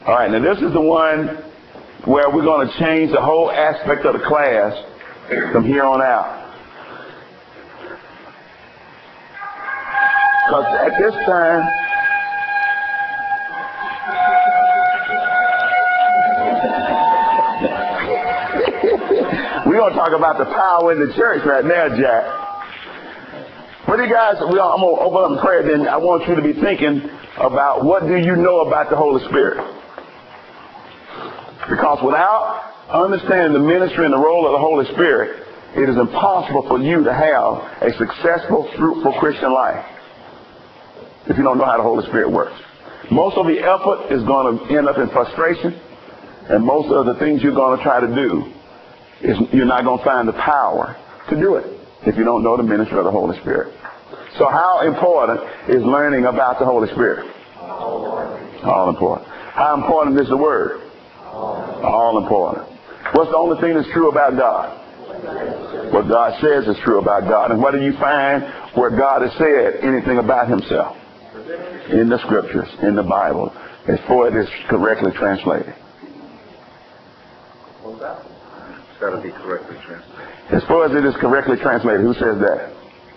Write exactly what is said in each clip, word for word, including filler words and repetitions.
All right, now this is the one where we're going to change the whole aspect of the class from here on out. Because at this time, we're going to talk about the power in the church right now, Jack. What do you guys, we, I'm going to open up in prayer, then I want you to be thinking about what do you know about the Holy Spirit. Because without understanding the ministry and the role of the Holy Spirit, it is impossible for you to have a successful, fruitful Christian life if you don't know how the Holy Spirit works. Most of the effort is going to end up in frustration, and most of the things you're going to try to do is you're not going to find the power to do it if you don't know the ministry of the Holy Spirit. So how important is learning about the Holy Spirit? All important. How important is the Word? All important. What's the only thing that's true about God? What God says is true about God. And what do you find where God has said anything about himself? In the scriptures, in the Bible, as far as it is correctly translated. It's got to be correctly translated. As far as it is correctly translated, who says that?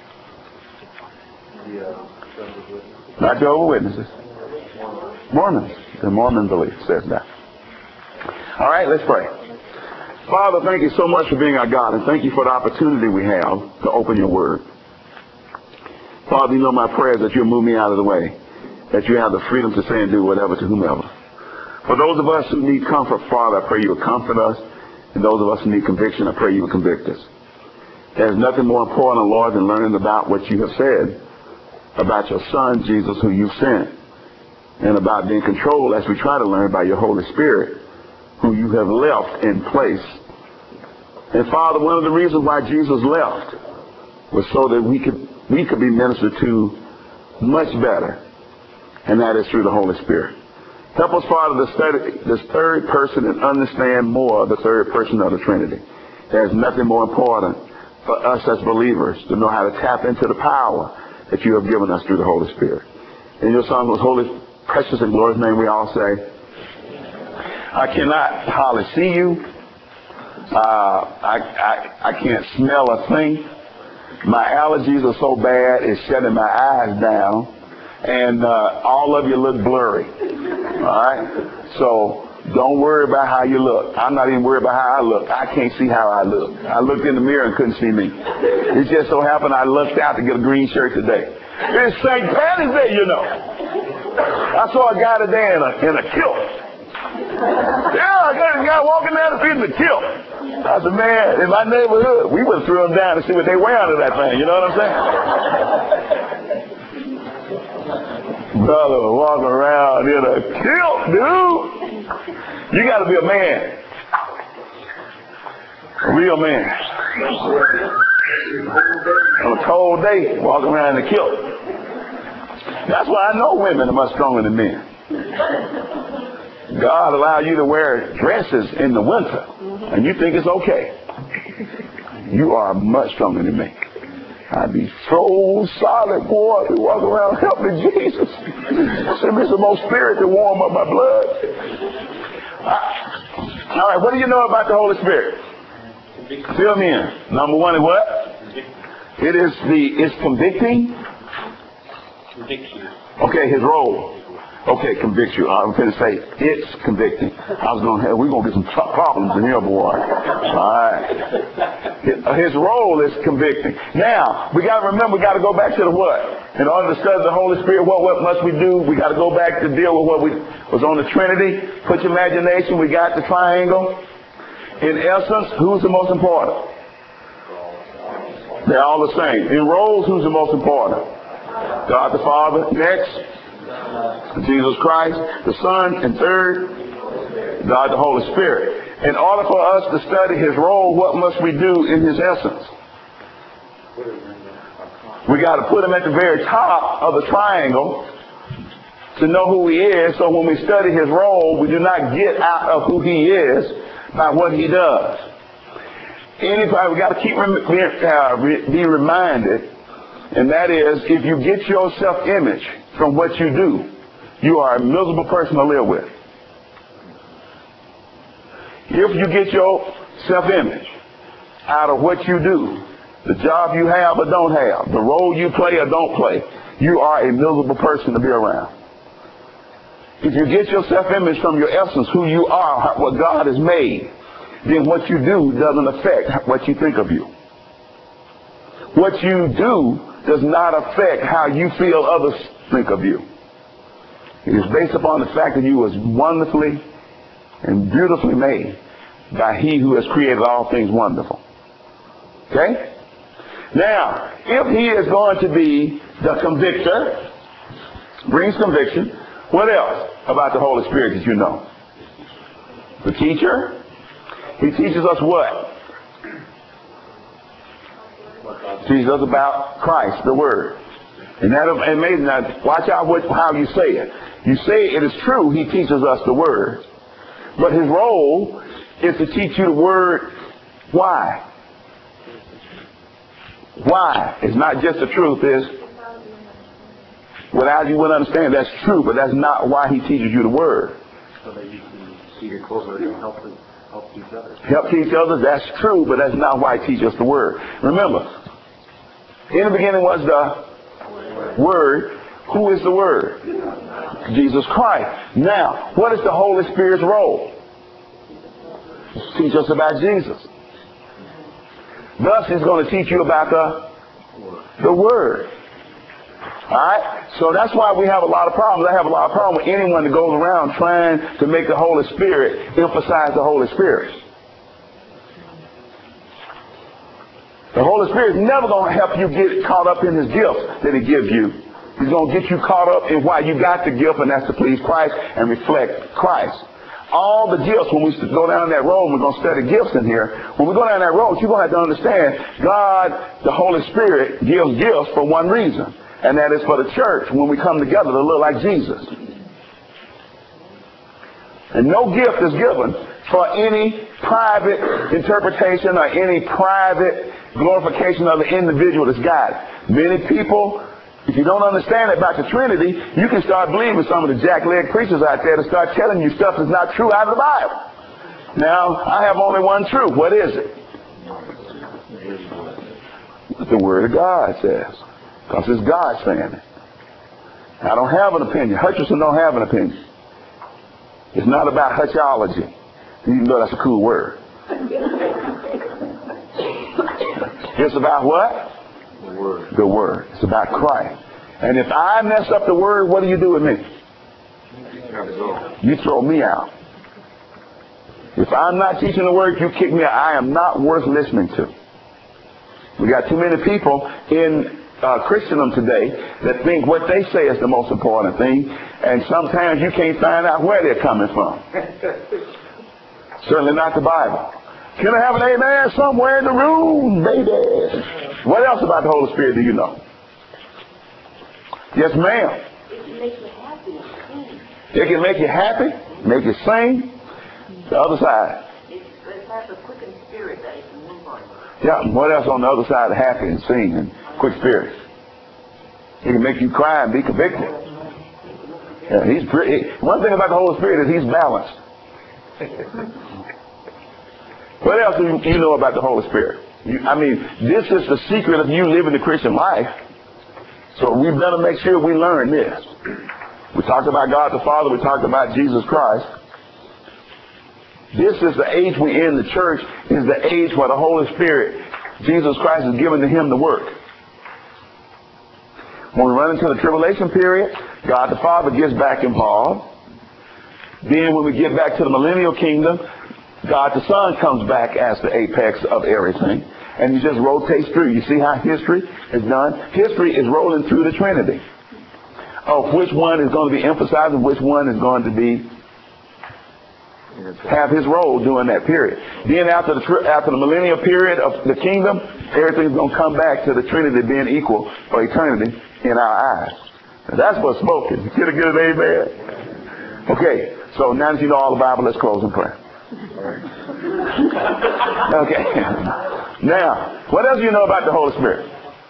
Yeah. Not Jehovah's Witnesses. Mormons. The Mormon belief says that. All right, let's pray. Father, thank you so much for being our God, and thank you for the opportunity we have to open your word. Father, you know my prayer is that you'll move me out of the way, that you have the freedom to say and do whatever to whomever. For those of us who need comfort, Father, I pray you will comfort us, and those of us who need conviction, I pray you will convict us. There's nothing more important, Lord, than learning about what you have said about your Son, Jesus, who you sent, and about being controlled as we try to learn by your Holy Spirit, who you have left in place. And Father, one of the reasons why Jesus left was so that we could we could be ministered to much better, and that is through the Holy Spirit. Help us, Father, to study this third person and understand more of the third person of the Trinity. There's nothing more important for us as believers to know how to tap into the power that you have given us through the Holy Spirit. In your Son's holy, precious, and glorious name, we all say, I cannot hardly see you. Uh, I, I, I can't smell a thing. My allergies are so bad, it's shutting my eyes down. And uh, all of you look blurry. All right? So don't worry about how you look. I'm not even worried about how I look. I can't see how I look. I looked in the mirror and couldn't see me. It just so happened I looked out to get a green shirt today. It's Saint Patty's Day, you know. I saw a guy today in a, in a kilt. Yeah, I got a guy walking down the street in a kilt. I said, man, in my neighborhood, we would have threw them down and see what they wear under that thing. You know what I'm saying? Brother, walking around in a kilt, dude. You got to be a man. A real man. On a cold day, walking around in a kilt. That's why I know women are much stronger than men. God allowed you to wear dresses in the winter, and you think it's okay. You are much stronger than me. I'd be so solid, boy, to walk around helping Jesus. Send me some more spirit to warm up my blood. All right, what do you know about the Holy Spirit? Fill me in. Number one is what? It is the, it's convicting. Conviction. Okay, his role. Okay, convict you. I'm going to say it's convicting. I was going to have, we're going to get some problems in here, boy. All right. His role is convicting. Now, we got to remember, we got to go back to the what? In order to study the Holy Spirit, what, what must we do? We got to go back to deal with what we was on the Trinity. Put your imagination, we got the triangle. In essence, who's the most important? They're all the same. In roles, who's the most important? God the Father. Next, Jesus Christ, the Son, and third, God the Holy Spirit. In order for us to study his role, what must we do in his essence? We got to put him at the very top of the triangle to know who he is, so when we study his role, we do not get out of who he is by what he does. Anybody, we got to keep uh, be reminded, and that is, if you get your self-image from what you do, you are a miserable person to live with. If you get your self-image out of what you do, the job you have or don't have, the role you play or don't play, you are a miserable person to be around. If you get your self-image from your essence, who you are, what God has made, then what you do doesn't affect what you think of you. What you do does not affect how you feel others think of you. It is based upon the fact that you was wonderfully and beautifully made by He who has created all things wonderful. Okay? Now, if He is going to be the convictor, brings conviction, what else about the Holy Spirit did you know? The teacher. He teaches us what? Teaches us about Christ, the Word. And that is amazing. Now, watch out what, how you say it. You say it is true, He teaches us the Word. But His role is to teach you the Word. Why? Why? It's not just the truth. It's without you wouldn't understand that's true, but that's not why He teaches you the Word. So that you can see your closer and help them, help each other. Help teach others, that's true, but that's not why He teaches us the Word. Remember, in the beginning was the Word. Who is the Word? Jesus Christ. Now, what is the Holy Spirit's role? Teach us about Jesus. Thus, He's going to teach you about the, the Word. Alright? So that's why we have a lot of problems. I have a lot of problems with anyone that goes around trying to make the Holy Spirit emphasize the Holy Spirit. The Holy Spirit is never going to help you get caught up in His gifts that He gives you. He's going to get you caught up in why you got the gift, and that's to please Christ and reflect Christ. All the gifts, when we go down that road, we're going to study gifts in here. When we go down that road, you're going to have to understand God, the Holy Spirit, gives gifts for one reason. And that is for the church when we come together to look like Jesus. And no gift is given for any private interpretation or any private glorification of the individual that's got it. Many people, if you don't understand about the Trinity, you can start believing some of the jack-leg preachers out there to start telling you stuff that's not true out of the Bible. Now, I have only one truth. What is it? What the Word of God says. Because it's God saying it. I don't have an opinion. Hutcherson don't have an opinion. It's not about hutchology, even though that's a cool word. It's about what? The Word. The Word. It's about Christ. And if I mess up the Word, what do you do with me? You throw me out. If I'm not teaching the Word, you kick me out. I am not worth listening to. We got too many people in Uh, Christendom today that think what they say is the most important thing, and sometimes you can't find out where they're coming from. Certainly not the Bible. Can I have an amen somewhere in the room, baby? What else about the Holy Spirit do you know? Yes, ma'am. It can make you happy and sing. It can make you happy, make you sing. The other side. It, it has a quickened spirit that it can move on. Yeah, what else on the other side of happy and sing and quick spirit? He can make you cry and be convicted. Yeah, he's pretty. One thing about the Holy Spirit is He's balanced. What else do you know about the Holy Spirit? You, I mean, this is the secret of you living the Christian life. So we better make sure we learn this. We talked about God the Father. We talked about Jesus Christ. This is the age we in. The church is the age where the Holy Spirit, Jesus Christ, is given to Him to work. When we run into the tribulation period, God the Father gets back involved. Then when we get back to the millennial kingdom, God the Son comes back as the apex of everything. And He just rotates through. You see how history is done? History is rolling through the Trinity. Of which one is going to be emphasized and which one is going to be have his role during that period. Then after the after the millennial period of the kingdom, everything's going to come back to the Trinity being equal for eternity in our eyes. Now that's what's spoken. Get a good amen? Okay, so now that you know all the Bible, let's close in prayer. Okay. Now, what else do you know about the Holy Spirit?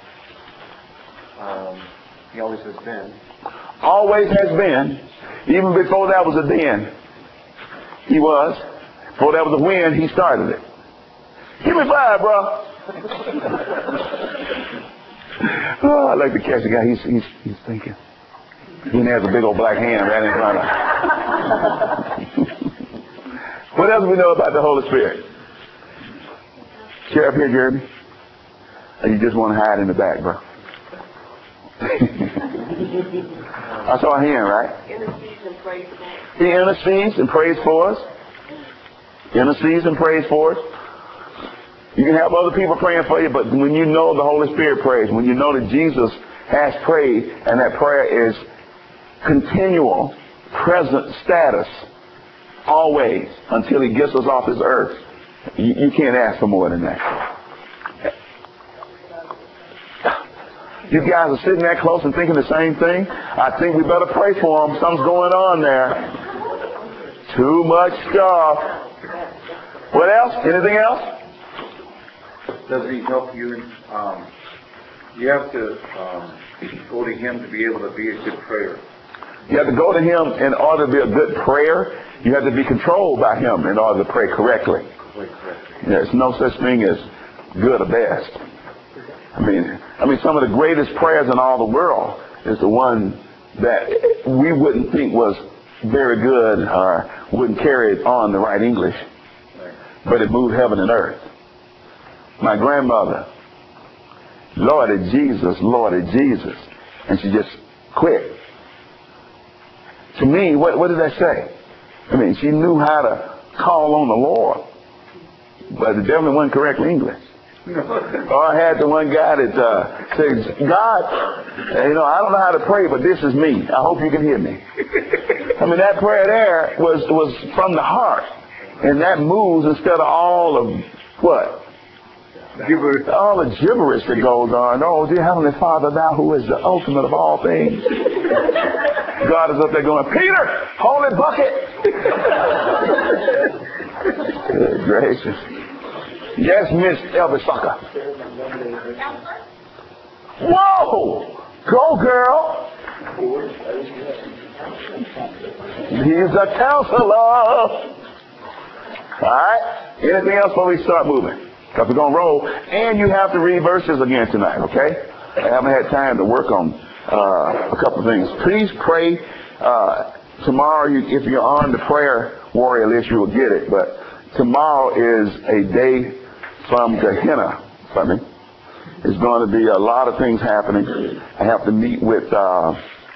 Um, he always has been. Always has been. Even before that was a then. He was. Before there was a wind, he started it. Give me five, bro. Oh, I like to catch the guy. He's, he's, he's thinking. He has a big old black hand right in front of him. What else do we know about the Holy Spirit? Chair up here, Jeremy. Or you just want to hide in the back, bro? I saw a hand, right? Intercedes and prays for us. He intercedes and prays for us. Intercedes and prays for us. You can have other people praying for you, but when you know the Holy Spirit prays, when you know that Jesus has prayed and that prayer is continual, present status, always, until he gets us off this earth, you, you can't ask for more than that. You guys are sitting that close and thinking the same thing. I think we better pray for them. Something's going on there. Too much stuff. What else? Anything else? Does he help you? In, um, you have to um, go to him to be able to be a good prayer. You have to go to him in order to be a good prayer. You have to be controlled by him in order to pray correctly. There's no such thing as good or best. I mean, I mean, some of the greatest prayers in all the world is the one that we wouldn't think was very good or wouldn't carry it on the right English, but it moved heaven and earth. My grandmother, Lord of Jesus, Lord of Jesus, and she just quit. To me, what, what did that say? I mean, she knew how to call on the Lord, but it definitely wasn't correctly English. Or I had the one guy that uh, says, God, you know, I don't know how to pray, but this is me. I hope you can hear me. I mean, that prayer there was, was from the heart. And that moves instead of all of what? Gibberish. All the gibberish that goes on. Oh, dear Heavenly Father, thou who is the ultimate of all things. God is up there going, Peter, hold it, bucket. Good gracious. Yes, Miss Elvis Sucker. Whoa! Go, girl. He's a counselor. All right? Anything else before we start moving? Because we're going to roll. And you have to read verses again tonight, okay? I haven't had time to work on uh, a couple of things. Please pray. Uh, tomorrow, you, if you're on the prayer warrior list, you will get it. But tomorrow is a day from Gehenna for me. There's going to be a lot of things happening. I have to meet with uh,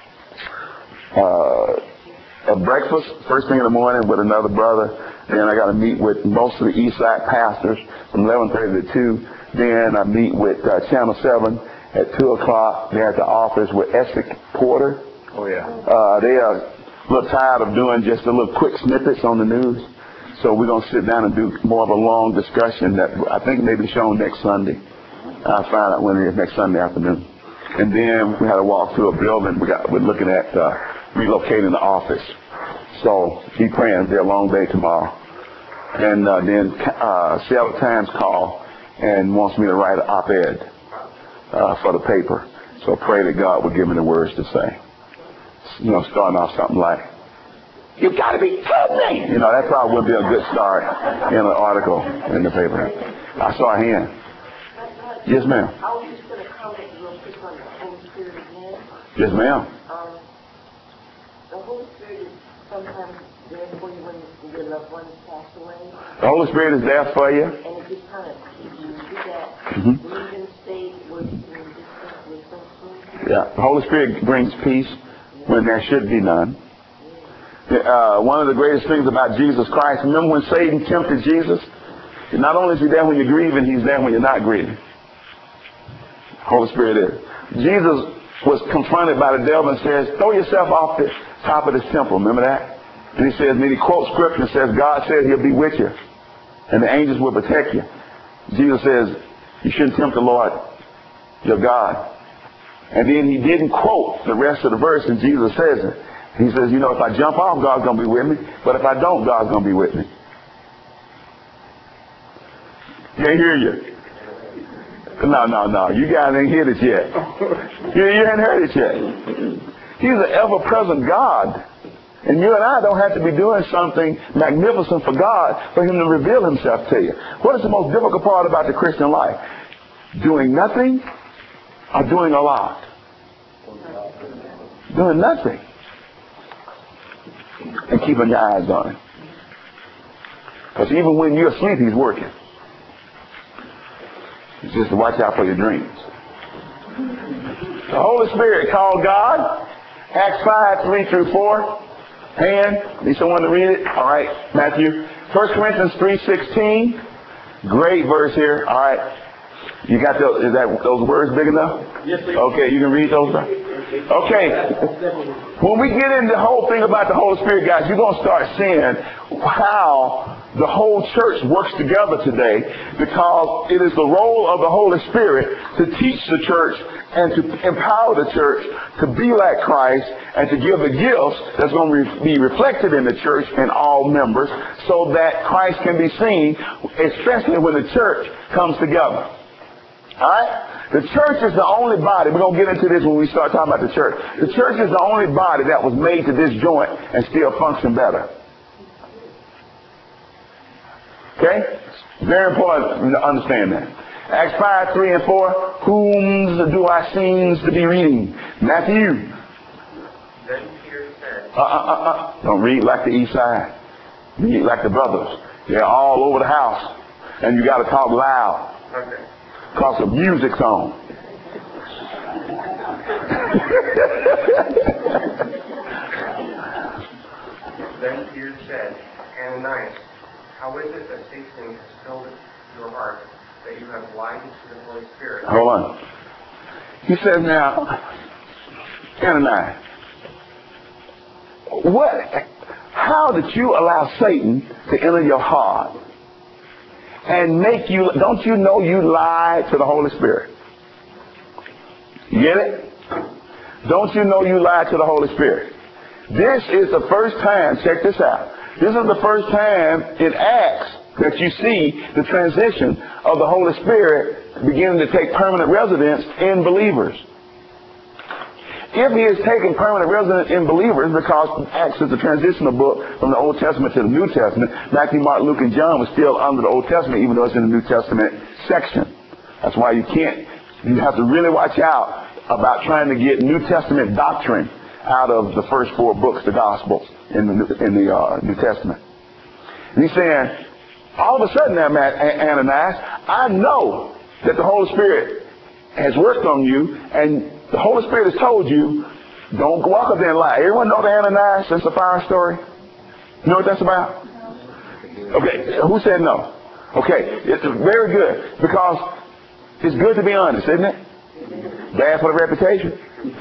uh, at breakfast, first thing in the morning, with another brother. Then I got to meet with most of the East Side pastors from eleven thirty to two. Then I meet with uh, Channel seven at two o'clock. They're at the office with Essex Porter. Oh, yeah. Uh, they are a little tired of doing just a little quick snippets on the news. So we're going to sit down and do more of a long discussion that I think may be shown next Sunday. I'll find out when it is next Sunday afternoon. And then we had to walk through a building. We got, we're looking at uh, relocating the office. So be praying. It'll be a long day tomorrow. And uh, then uh, Seattle Times called and wants me to write an op-ed uh, for the paper. So pray that God will give me the words to say. You know, starting off something like, "You've got to be kidding me!" You know, that probably would be a good start in an article in the paper. I saw a hand. Yes, ma'am. I was just going to comment real quick on the Holy Spirit again. Yes, ma'am. Um, the Holy Spirit is sometimes there for you when your loved ones pass away. The Holy Spirit is there for you. And it just kind of, you do that, Mm-hmm. leave in state where you can just with some food. Yeah, the Holy Spirit brings peace when there should be none. Uh, one of the greatest things about Jesus Christ, remember when Satan tempted Jesus? Not only is he there when you're grieving, he's there when you're not grieving. Holy Spirit is. Jesus was confronted by the devil and says, throw yourself off the top of this temple. Remember that? And he says, and then he quotes scripture and says, God said he'll be with you. And the angels will protect you. Jesus says, you shouldn't tempt the Lord, your God. And then he didn't quote the rest of the verse, and Jesus says it. He says, you know, if I jump off, God's going to be with me. But if I don't, God's going to be with me. Can't hear you. No, no, no. You guys ain't heard it yet. You, you ain't heard it yet. He's an ever-present God. And you and I don't have to be doing something magnificent for God for him to reveal himself to you. What is the most difficult part about the Christian life? Doing nothing or doing a lot? Doing nothing. And keeping your eyes on him. Because even when you're asleep, he's working. It's just to watch out for your dreams. The Holy Spirit called God. Acts five, three through four. Hand. Need someone to read it? All right. Matthew. First Corinthians three sixteen. Great verse here. All right. You got those, is that, those words big enough? Yes, sir. Okay, you can read those. Okay. When we get into the whole thing about the Holy Spirit, guys, you're going to start seeing how the whole church works together today, because it is the role of the Holy Spirit to teach the church and to empower the church to be like Christ and to give the gifts that's going to re- be reflected in the church and all members, so that Christ can be seen, especially when the church comes together. Alright? The church is the only body. We're going to get into this when we start talking about the church. The church is the only body that was made to disjoint and still function better. Okay? Very important to understand that. Acts five, three and four. Whom do I seem to be reading? Matthew. Then Peter said, Uh, uh, uh, uh. Don't read like the east side. Read like the brothers. They're all over the house. And you got to talk loud. Okay. Because the music's on. Then Peter said, Ananias, how is it that Satan has filled your heart, that you have lied to the Holy Spirit? Hold on. He says now, Ananias, what, how did you allow Satan to enter your heart and make you, don't you know you lied to the Holy Spirit? You get it? Don't you know you lied to the Holy Spirit? This is the first time, check this out. This is the first time in Acts that you see the transition of the Holy Spirit beginning to take permanent residence in believers. If he is taking permanent residence in believers, because Acts is a transitional book from the Old Testament to the New Testament, Matthew, Mark, Luke, and John was still under the Old Testament, even though it's in the New Testament section. That's why you can't, you have to really watch out about trying to get New Testament doctrine out of the first four books, the Gospels, in the, in the uh, New Testament. And he's saying, all of a sudden now, Ananias, I know that the Holy Spirit has worked on you, and the Holy Spirit has told you, don't go up there and lie. Everyone know the Ananias and Sapphira story? You know what that's about? Okay, who said no? Okay, it's very good, because it's good to be honest, isn't it? Bad for the reputation.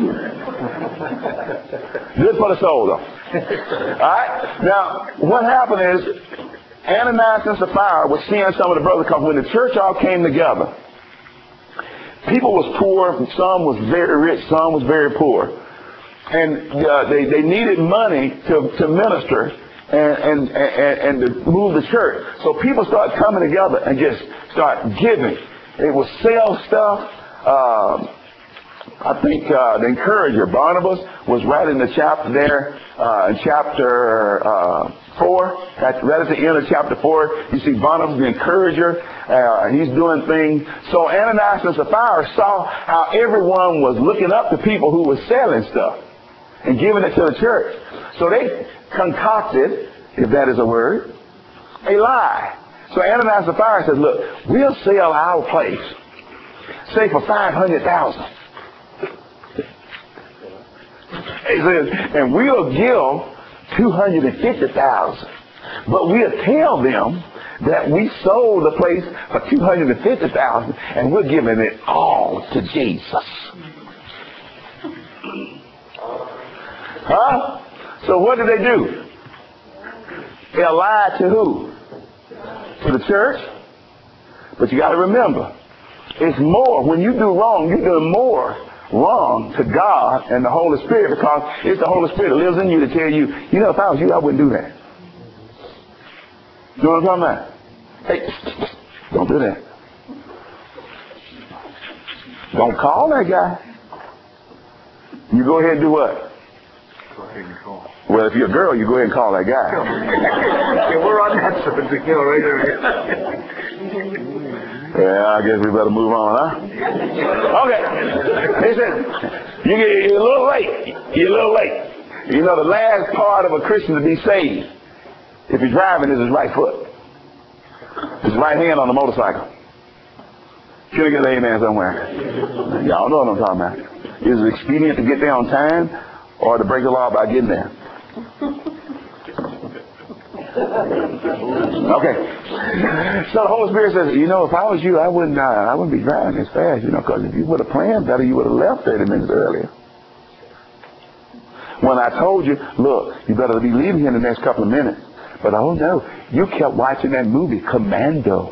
Good for the soul, though. Alright? Now, what happened is, Ananias and Sapphira were seeing some of the brothers, because when the church all came together, people was poor, some was very rich, some was very poor. And uh, they, they needed money to, to minister and, and, and, and to move the church. So people started coming together and just start giving. It was sell stuff. Uh, I think uh, the encourager, Barnabas, was right in the chapter there, uh, in chapter uh, four. At, right at the end of chapter four, you see Barnabas, the encourager. Uh, he's doing things. So Ananias and Sapphira saw how everyone was looking up to people who were selling stuff and giving it to the church. So they concocted, if that is a word, a lie. So Ananias and Sapphira said, look, we'll sell our place, say for five hundred thousand dollars. He says, and we'll give two hundred fifty thousand dollars. But we'll tell them that we sold the place for two hundred fifty thousand dollars and we're giving it all to Jesus. Huh? So what did they do? They lied to who? To the church? But you got to remember, it's more. When you do wrong, you're doing more wrong to God and the Holy Spirit, because it's the Holy Spirit that lives in you to tell you, you know, if I was you, I wouldn't do that. You know what I'm talking about? Hey, don't do that. Don't call that guy. You go ahead and do what? Well, if you're a girl, you go ahead and call that guy. Yeah, we're on that subject, you know, right there. Yeah, I guess we better move on, huh? Okay. Listen, you get, you're a little late. You're a little late. You know, the last part of a Christian to be saved, if he's driving, is his right foot. His right hand on the motorcycle. Can I get an amen somewhere? Y'all know what I'm talking about. Is it expedient to get there on time or to break the law by getting there? Okay. So the Holy Spirit says, you know, if I was you, I wouldn't, uh, I wouldn't be driving as fast, you know, because if you would have planned better, you would have left thirty minutes earlier. When I told you, look, you better be leaving here in the next couple of minutes. But oh no, you kept watching that movie, Commando.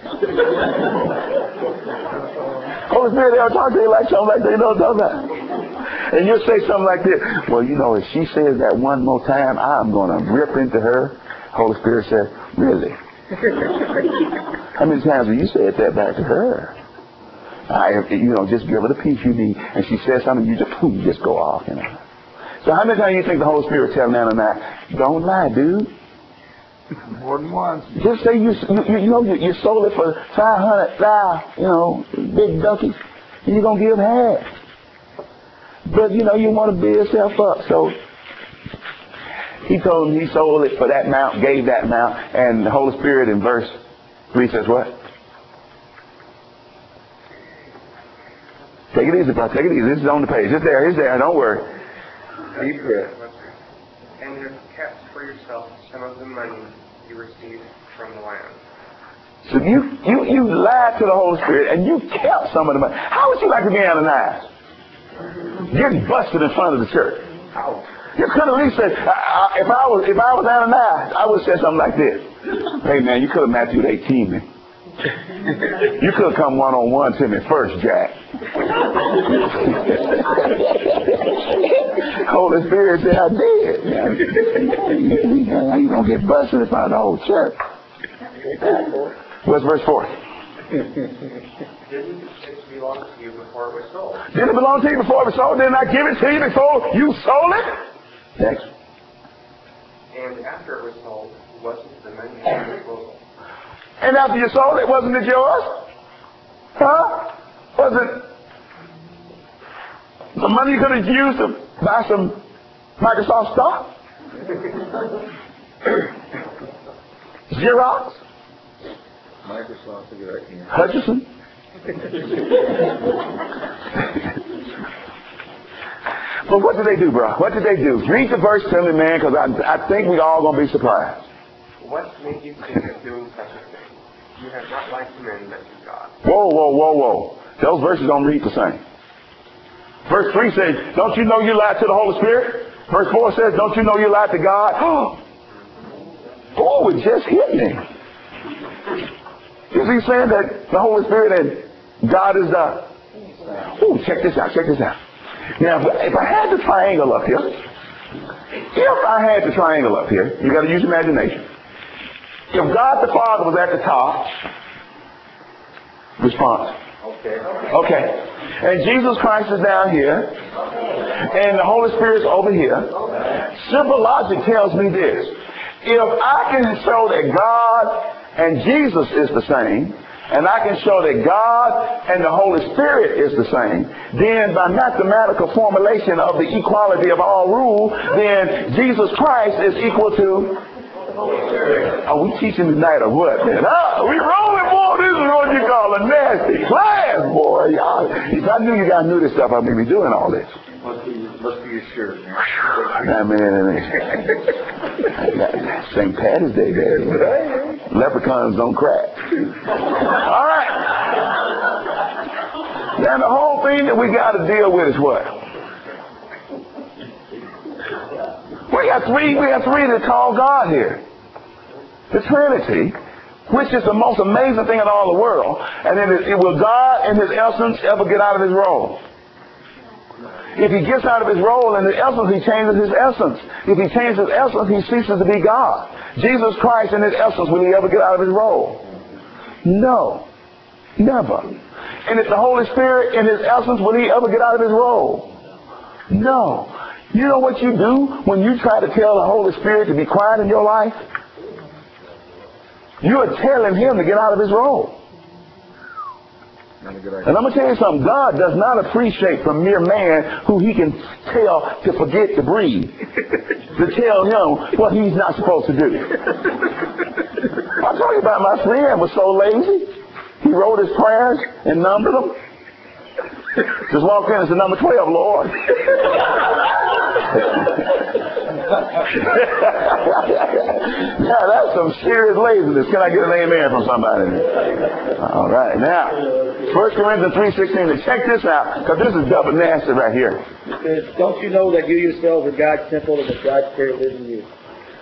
Holy Spirit, they'll talk to you like something like they don't know that. And you'll say something like this, well, you know, if she says that one more time, I'm going to rip into her. Holy Spirit says, really? How many times have you said that back to her? I, you know, just give her the peace you need. And she says something, you just, you just go off, you know. So how many times do you think the Holy Spirit telling Ananias, don't lie, dude? More than once. Just say you, you, you know, you, you sold it for five hundred thousand, you know, big donkeys, and you're going to give half. But, you know, you want to build yourself up. So he told him he sold it for that amount, gave that amount, and the Holy Spirit in verse three says what? Take it easy, bro. Take it easy. This is on the page. It's there. It's there. Don't worry. Deep breath. And you have kept for yourself some of the money you received from the land. So you, you, you lied to the Holy Spirit and you kept some of the money. How would you like to be Ananias? Getting busted in front of the church. You could have at least said, I, I, if I was if I was Ananias, I would have said something like this. Hey man, you could have Matthew eighteen me. You could have come one on one to me first, Jack. Holy Spirit said I did. How you gonna get busted in front of the whole church? What's verse four? Didn't it belong to you before it was sold? Didn't it belong to you before it was sold? Didn't I give it to you before you sold it? Next. And after it was sold, wasn't the money at your disposal? And after you sold it, wasn't it yours? Huh? Was it the money you could have used to buy some Microsoft stock? Xerox? Microsoft's a good idea. Hutchison? But what did they do, bro? What did they do? Read the verse to me, man, because I, I think we all going to be surprised. What made you think of doing such a thing? You have not lied to men, but to God. Whoa, whoa, whoa, whoa. Those verses don't read the same. Verse three says, don't you know you lied to the Holy Spirit? Verse four says, don't you know you lied to God? Oh, it just hit me. Is he saying that the Holy Spirit and God is the... Oh, check this out, check this out. Now, if I had the triangle up here, if I had the triangle up here, you got to use imagination. If God the Father was at the top, response. Okay. Okay. And Jesus Christ is down here, and the Holy Spirit's over here. Simple logic tells me this. If I can show that God and Jesus is the same, and I can show that God and the Holy Spirit is the same, then by mathematical formulation of the equality of all rule, then Jesus Christ is equal to... Are we teaching tonight or what, man? Ah, we rolling, boy. This is what you call a nasty class, boy. Y'all, if I knew you guys knew this stuff, I'd be doing all this. Must be, must be your shirt, man. I mean, Saint Patty's Day, baby. Leprechauns don't crack. All right. Now the whole thing that we got to deal with is what? We got three. We got three that call God here. The Trinity, which is the most amazing thing in all the world. And then it, it will God in His essence ever get out of His role? If He gets out of His role in His essence, He changes His essence. If He changes His essence, He ceases to be God. Jesus Christ in His essence, will He ever get out of His role? No. Never. And if the Holy Spirit in His essence, will He ever get out of His role? No. You know what you do when you try to tell the Holy Spirit to be quiet in your life? You are telling him to get out of his role. And I'm going to tell you something. God does not appreciate from mere man who he can tell to forget to breathe. To tell him what he's not supposed to do. I told you about my friend was so lazy. He wrote his prayers and numbered them. Just walked in and said, number twelve, Lord. Now, that's some serious laziness. Can I get an amen from somebody? All right. Now, First Corinthians three sixteen. Check this out, because this is double nasty right here. It says, don't you know that you yourselves are God's temple and that God's Spirit lives in you?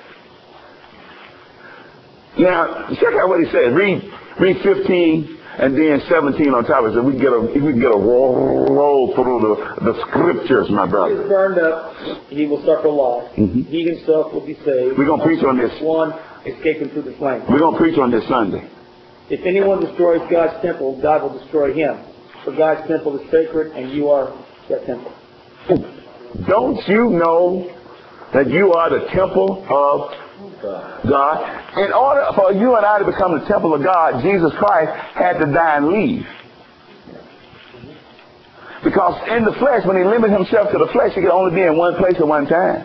Now, check out what he says. Read, read fifteen and then seventeen on top of it. We can get a, we can get a roll, roll through the, the scriptures, my He brother. is burned up, he will suffer loss. Mm-hmm. He himself will be saved. We're going to preach on this. One escaping through the flames. We're going to preach on this Sunday. If anyone destroys God's temple, God will destroy him. For God's temple is sacred, and you are that temple. Don't you know that you are the temple of God? In order for you and I to become the temple of God, Jesus Christ had to die and leave. Because in the flesh, when he limited himself to the flesh, he could only be in one place at one time.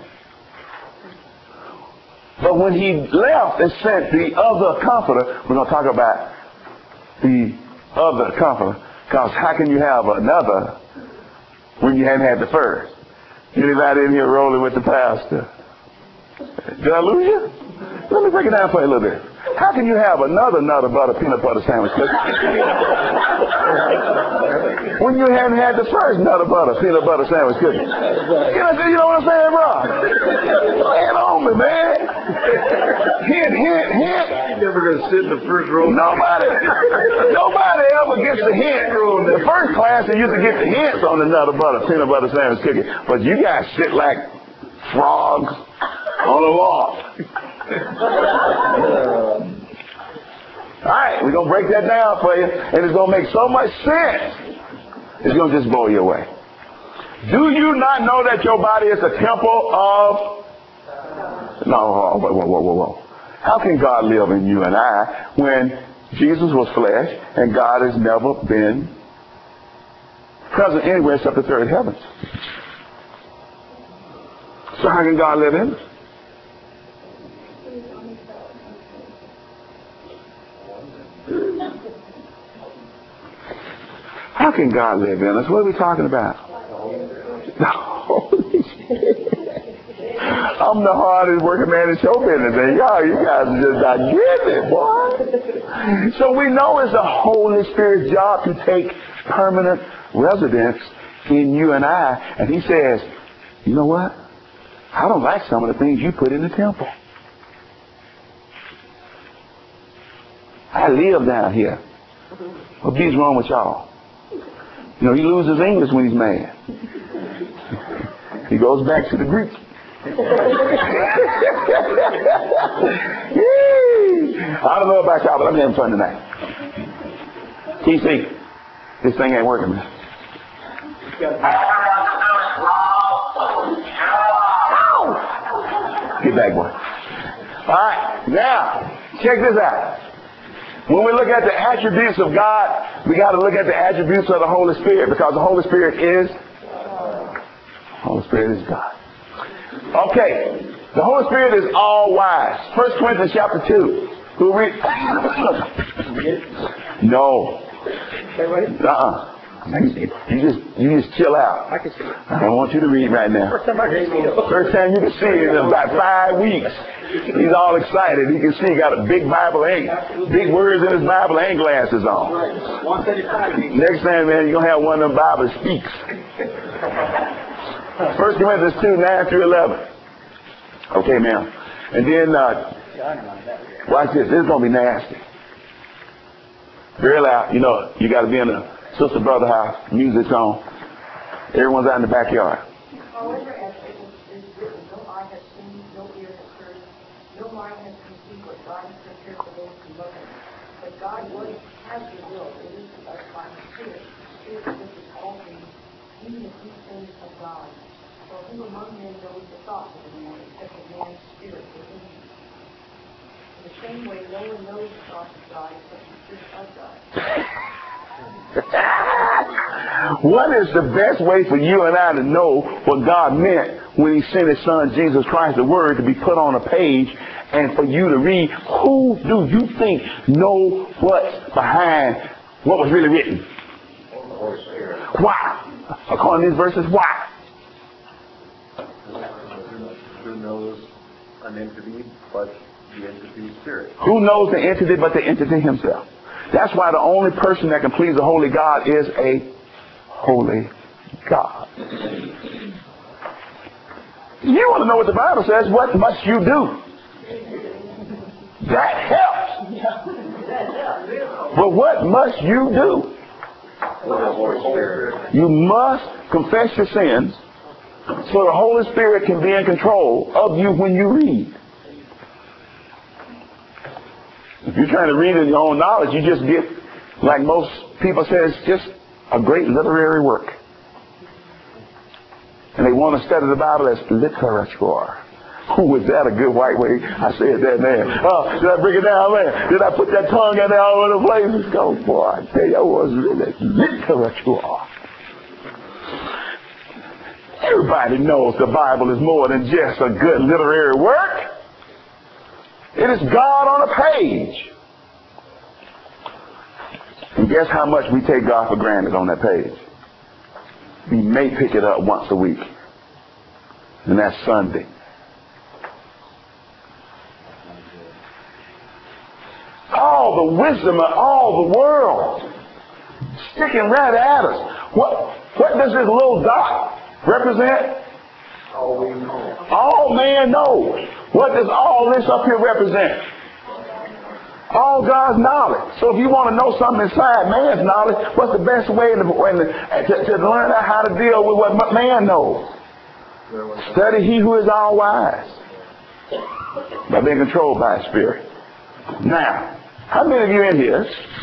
But when he left and sent the other comforter, we're going to talk about the other comforter. Because how can you have another when you hadn't had the first? Anybody in here rolling with the pastor? Did I lose you? Let me break it down for you a little bit. How can you have another nutter butter peanut butter sandwich cookie when you haven't had the first nutter butter peanut butter sandwich cookie? You know, you know what I'm saying, bro? Lay it on me, man. Hint, hint, hint. You're never going to sit in the first row. Nobody, nobody ever gets the hint. The first class, they used to get the hints on the nutter butter peanut butter sandwich cookie. But you guys sit like frogs on a log. All right, we're going to break that down for you, and it's going to make so much sense, it's going to just blow you away. Do you not know that your body is a temple of... No, whoa, whoa, whoa, whoa, whoa. How can God live in you and I when Jesus was flesh and God has never been present anywhere except the third heavens? So how can God live in us? How can God live in us? What are we talking about? The Holy Spirit. I'm the hardest working man in show business, and y'all, you guys are just not getting it, boy. So we know it's the Holy Spirit's job to take permanent residence in you and I. And he says, you know what? I don't like some of the things you put in the temple. I live down here. What be's wrong with y'all? You know, he loses English when he's mad. He goes back to the Greek. I don't know about y'all, but I'm having fun tonight. T C, this thing ain't working, man. Get back, boy. All right, now, check this out. When we look at the attributes of God, we got to look at the attributes of the Holy Spirit, because the Holy Spirit is Holy Spirit is God. Okay, the Holy Spirit is all wise. First Corinthians chapter two. Who read? No. Uh-uh. You just you just chill out. I can see it. I don't want you to read right now. First time I can see it. First time you can see it in about five weeks. He's all excited. He can see he got a big Bible, ain't big words in his Bible, and glasses on. one thirty-five. Next time, man, you're gonna have one of them Bible speaks. First Corinthians two, nine through eleven. Okay, ma'am. And then uh, watch this. This is gonna be nasty. Very loud. You know, you got to be in a sister brother house. Music's on. Everyone's out in the backyard. However, as it is written, no eye has seen, no ear has heard, no mind has conceived what God has prepared for those who love Him. But God was, has revealed, it is to us by the Spirit, the Spirit searches all things, even the deep things of God. For who among men knows the thoughts of a man except a man's spirit within him? In the same way, no one knows the thoughts of God except the Spirit of God. What is the best way for you and I to know what God meant when He sent His Son, Jesus Christ, the Word, to be put on a page and for you to read? Who do you think know what's behind what was really written? Why? According to these verses, why? Who knows an entity but the entity spirit? Who knows the entity but the entity Himself? That's why the only person that can please the holy God is a holy God. You want to know what the Bible says? What must you do? That helps. But what must you do? You must confess your sins so the Holy Spirit can be in control of you when you read. If you're trying to read in your own knowledge, you just get, like most people say, it's just a great literary work. And they want to study the Bible as literature. Oh, is that a good white way? I said that, man. Oh, did I bring it down, man? Did I put that tongue in there all over the place? Let's go, boy. I tell you, it was really literature. Everybody knows the Bible is more than just a good literary work. It is God on a page. And guess how much we take God for granted on that page? We may pick it up once a week. And that's Sunday. All the wisdom of all the world sticking right at us. What, what does this little dot represent? All we know. All man knows. What does all this up here represent? All God's knowledge. So if you want to know something inside man's knowledge, what's the best way to, to, to learn out how to deal with what man knows? Study He who is all wise by being controlled by His Spirit. Now, how many of you in here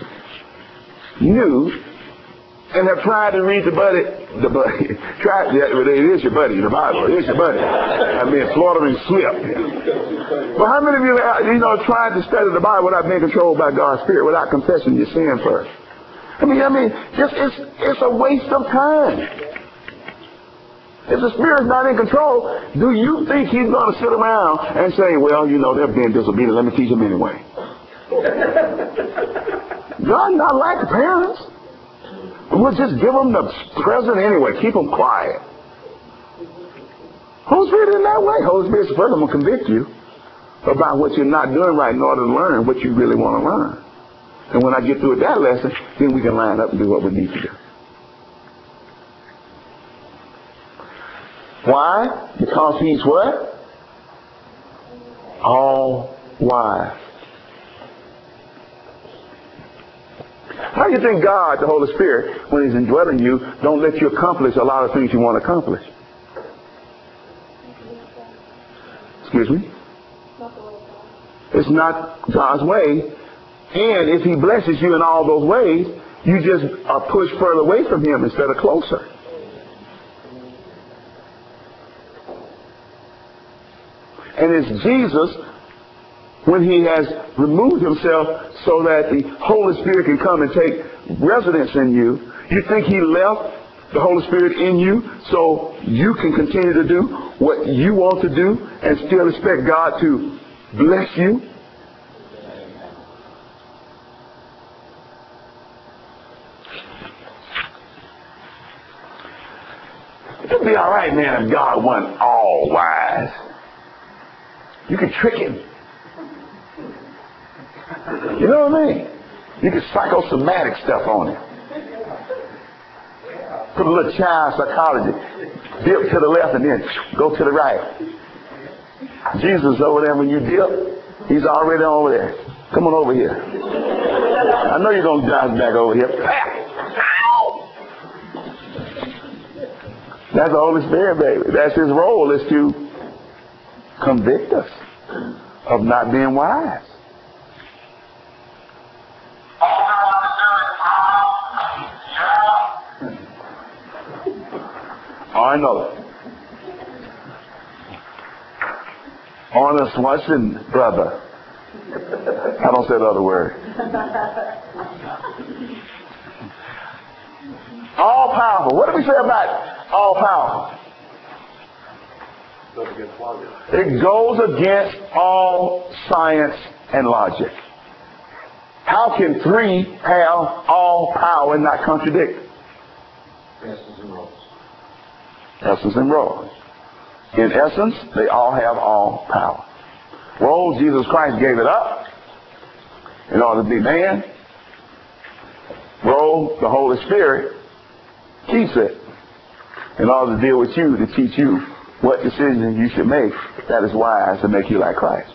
knew and have tried to read the buddy, the buddy, tried, yeah, it is your buddy, the Bible, it is your buddy. I mean, slaughtering slip. But how many of you, you know, tried to study the Bible without being controlled by God's Spirit, without confessing your sin first? I mean, I mean, just, it's, it's a waste of time. If the Spirit's not in control, do you think He's going to sit around and say, well, you know, they're being disobedient, let me teach them anyway? God not like the parents. We'll just give them the present anyway. Keep them quiet. Holy Spirit isn't that way. Holy Spirit's first going to convict you about what you're not doing right in order to learn what you really want to learn. And when I get through with that lesson, then we can line up and do what we need to do. Why? Because He's what? All wise. How do you think God, the Holy Spirit, when He's indwelling you, don't let you accomplish a lot of things you want to accomplish? Excuse me? It's not God's way. And if He blesses you in all those ways, you just are pushed further away from Him instead of closer. And it's Jesus, when He has removed Himself so that the Holy Spirit can come and take residence in you, you think He left the Holy Spirit in you so you can continue to do what you want to do and still expect God to bless you? It'd be all right, man, if God wasn't all wise. You could trick Him. You know what I mean? You could psychosomatic stuff on Him. Put a little child psychology. Dip to the left and then go to the right. Jesus over there, when you dip, He's already over there. Come on over here. I know you're going to dive back over here. That's the Holy Spirit, baby. That's His role, is to convict us of not being wise. Oh, I know. Honest Watson, brother. I don't say the other word. All powerful. What do we say about all powerful? It goes against all science and logic. How can three have all power and not contradict? Essence and roles. Essence and roles. In essence, they all have all power. Role, Jesus Christ gave it up in order to be man. Role, the Holy Spirit keeps it in order to deal with you, to teach you what decisions you should make that is wise to make you like Christ.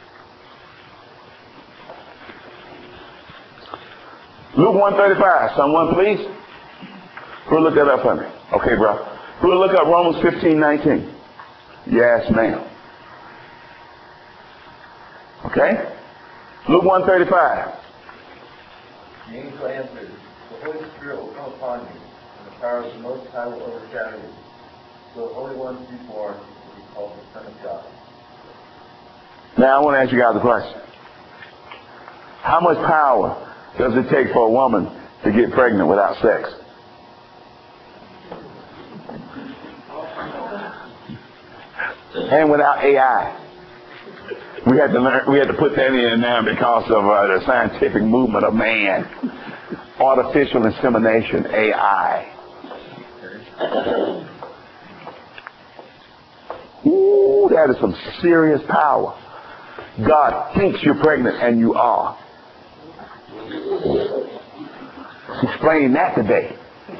Luke one thirty-five. Someone please? Who will look that up for me? Okay, bro. Who will look up Romans fifteen nineteen? Yes, ma'am. Okay? Luke one thirty-five. The angel answered, the Holy Spirit will come upon you, and the power of the Most High will overshadow you. So the Holy One to be born will be called the Son of God. Now I want to ask you guys a question. How much power does it take for a woman to get pregnant without sex? And without A I. We had to learn, we had to put that in now because of uh, the scientific movement of man. Artificial insemination, A I. Ooh, that is some serious power. God thinks you're pregnant and you are. Explain that today.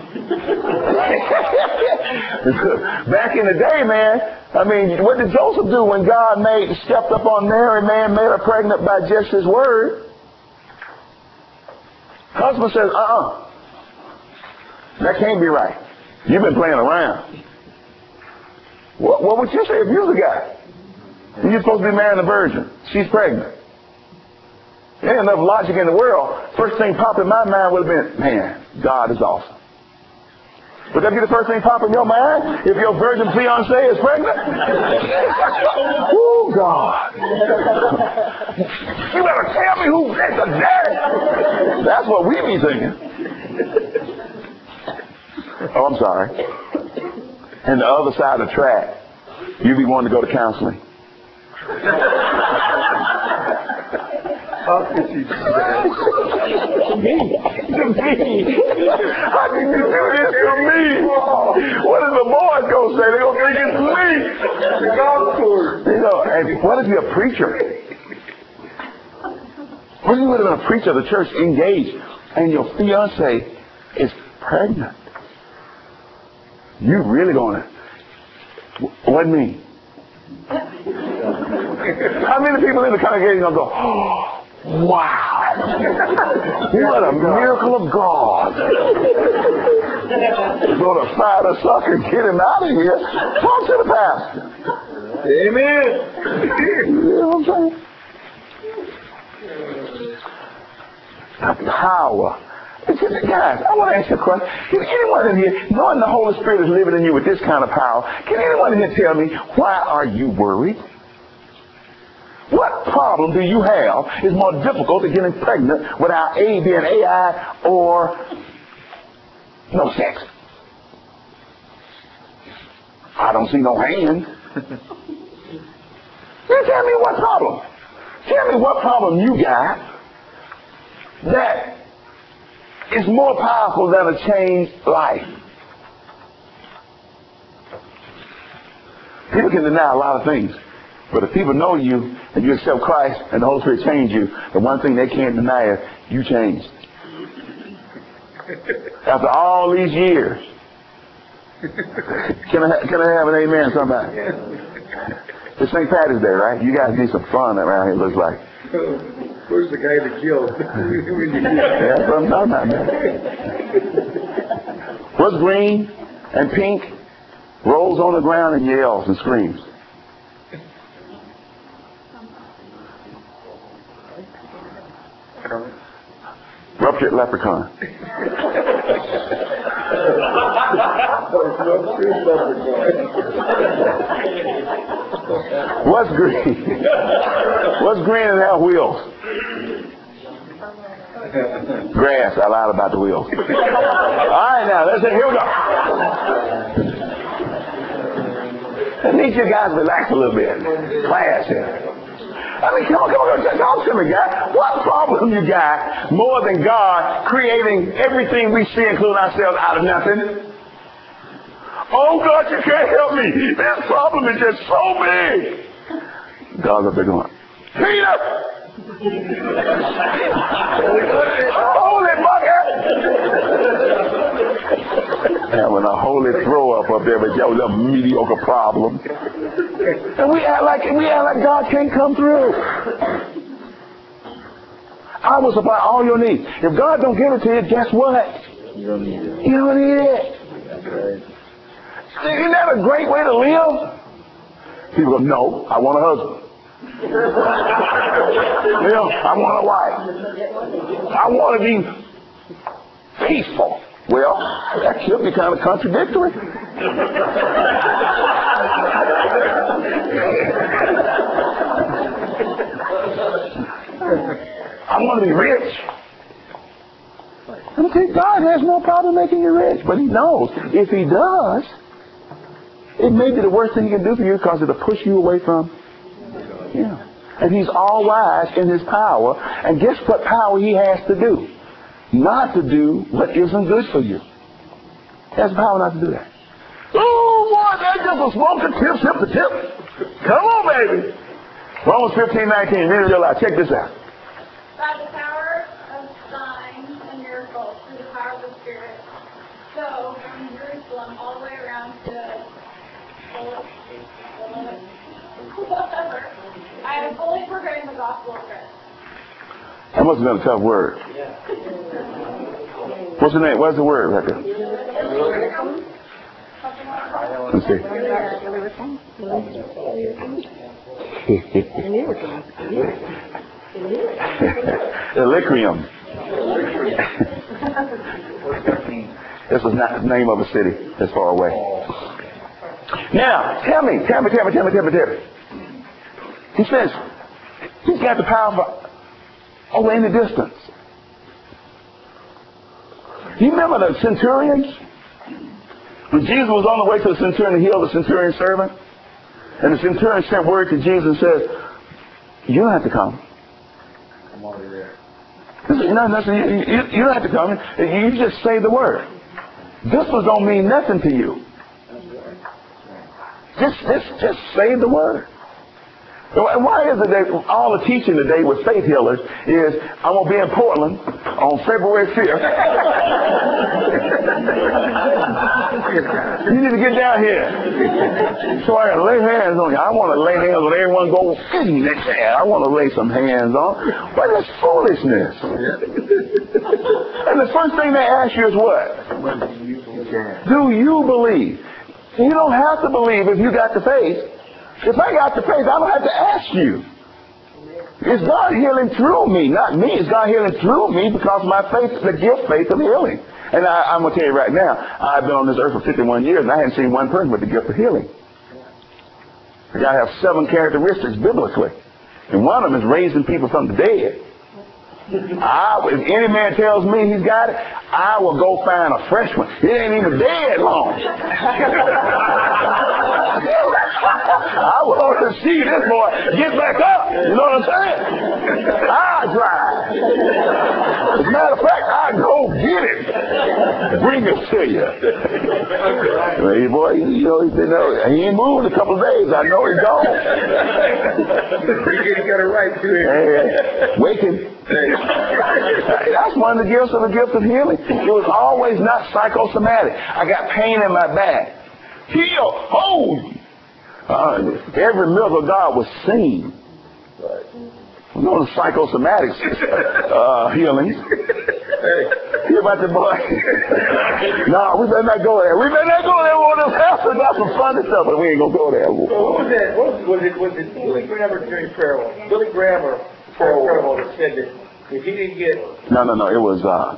Back in the day, man, I mean, what did Joseph do when God made stepped up on Mary, man, made her pregnant by just his word? Husband says, uh-uh. That can't be right. You've been playing around. What, what would you say if you was a guy? And you're supposed to be marrying a virgin. She's pregnant. There ain't enough logic in the world. First thing popped in my mind would have been, man, God is awesome. Would that be the first thing pop in your mind if your virgin fiancée is pregnant? Oh, God. You better tell me who is the daddy. That's what we be thinking. Oh, I'm sorry. And the other side of the track, you be wanting to go to counseling. How could you do that? To me. To me. How can you do this to me? What is the boys going to say? They're going to think it's me. The golf course. You know, and what if you're a preacher? What if you would have been a preacher of the church engaged and your fiancée is pregnant? You really going to... What me? How many people in the congregation going to go, oh, wow, what a miracle of God. Going to fire the sucker and get him out of here. Talk to the pastor. Amen. You know what I'm saying? The power. Guys, I want to ask you a question. Can anyone in here, knowing the Holy Spirit is living in you with this kind of power, can anyone in here tell me, why are you worried? What problem do you have is more difficult than getting pregnant without A being A I or no sex? I don't see no hand. You tell me what problem. Tell me what problem you got that is more powerful than a changed life. People can deny a lot of things. But if people know you and you accept Christ and the Holy Spirit change you, the one thing they can't deny is you changed. After all these years. Can I, can I have an amen, somebody? It's Saint Patty's Day, right? You guys need some fun around here, it looks like. Where's the guy that killed? Yeah, that's what I'm talking about, man. What's green and pink rolls on the ground and yells and screams? Ruptured leprechaun. What's green? What's green and have wheels? Grass. I lied about the wheels. All right, now let's here we go. I need you guys to relax a little bit. Class here. I mean, come on, come on, talk to me, guys. What problem you got more than God creating everything we see, including ourselves, out of nothing? Oh, God, you can't help me. This problem is just so big. God's up there going, Peter! Holy bucket! Having a holy throw up up there with your little mediocre problem. And we act like we act like God can't come through. I will supply all your needs. If God don't give it to you, guess what? You don't need it. You don't need it. Isn't that a great way to live? People go, no, I want a husband. Well, I want a wife. I want to be peaceful. Well, that should be kind of contradictory. I want to be rich. And see, God has no problem making you rich, but He knows if He does, it may be the worst thing He can do for you because it'll push you away from Him. And He's all wise in His power. And guess what power He has to do? Not to do what isn't good for you. He has the power not to do that. Oh, boy, that's just a smoke the tip, tip the tip. Come on, baby. Romans fifteen nineteen. Read it real loud. Check this out. By the power of signs and miracles through the power of the Spirit. So, from Jerusalem all the way around to whatever, I have fully proclaimed the gospel of Christ. That must have been a tough word. What's the name? What's the word right there? Let's see. Illyricum. This is not the name of a city that's far away. Now, tell me, tell me, tell me, tell me, tell me, tell me. He says, He's got the power for over any distance. You remember the centurions? When Jesus was on the way to the centurion to heal the centurion's servant, and the centurion sent word to Jesus and said, you don't have to come. I'm already there. You, know, nothing, you, you, you don't have to come. You just say the word. This was don't mean nothing to you. Just, just, just say the word. And why is it that all the teaching today with faith healers is, I'm going to be in Portland on February fifth. You need to get down here. So I can lay hands on you. I want to lay hands on everyone go, I want to lay some hands on. But it's foolishness. And the first thing they ask you is what? Do you believe? You don't have to believe if you got the faith. If I got the faith, I don't have to ask you. It's God healing through me, not me. It's God healing through me because my faith is the gift faith of healing. And I, I'm going to tell you right now, I've been on this earth for fifty-one years and I haven't seen one person with the gift of healing. I have seven characteristics biblically. And one of them is raising people from the dead. I, if any man tells me he's got it, I will go find a fresh one. It ain't even dead long. I want to see this boy get back up. You know what I'm saying? I drive. As a matter of fact, I go get it. Bring it to you. Hey, boy, you know, you know, he ain't moved a couple of days. I know he's gone. You got it right to him. Hey, wake him. That's one of the gifts of the gift of healing. It was always not psychosomatic. I got pain in my back. Heal. Hold. Uh, every miracle of God was seen. We know the psychosomatics uh, healings. Hear about the boy? No, we better not go there. We better not go there. We want to have got some funny stuff, but we ain't gonna go there. So what was that? What was it? Was it Billy Graham or Jerry Farrell? Billy Graham or Farrell that said that if he didn't get no, no, no. It was uh,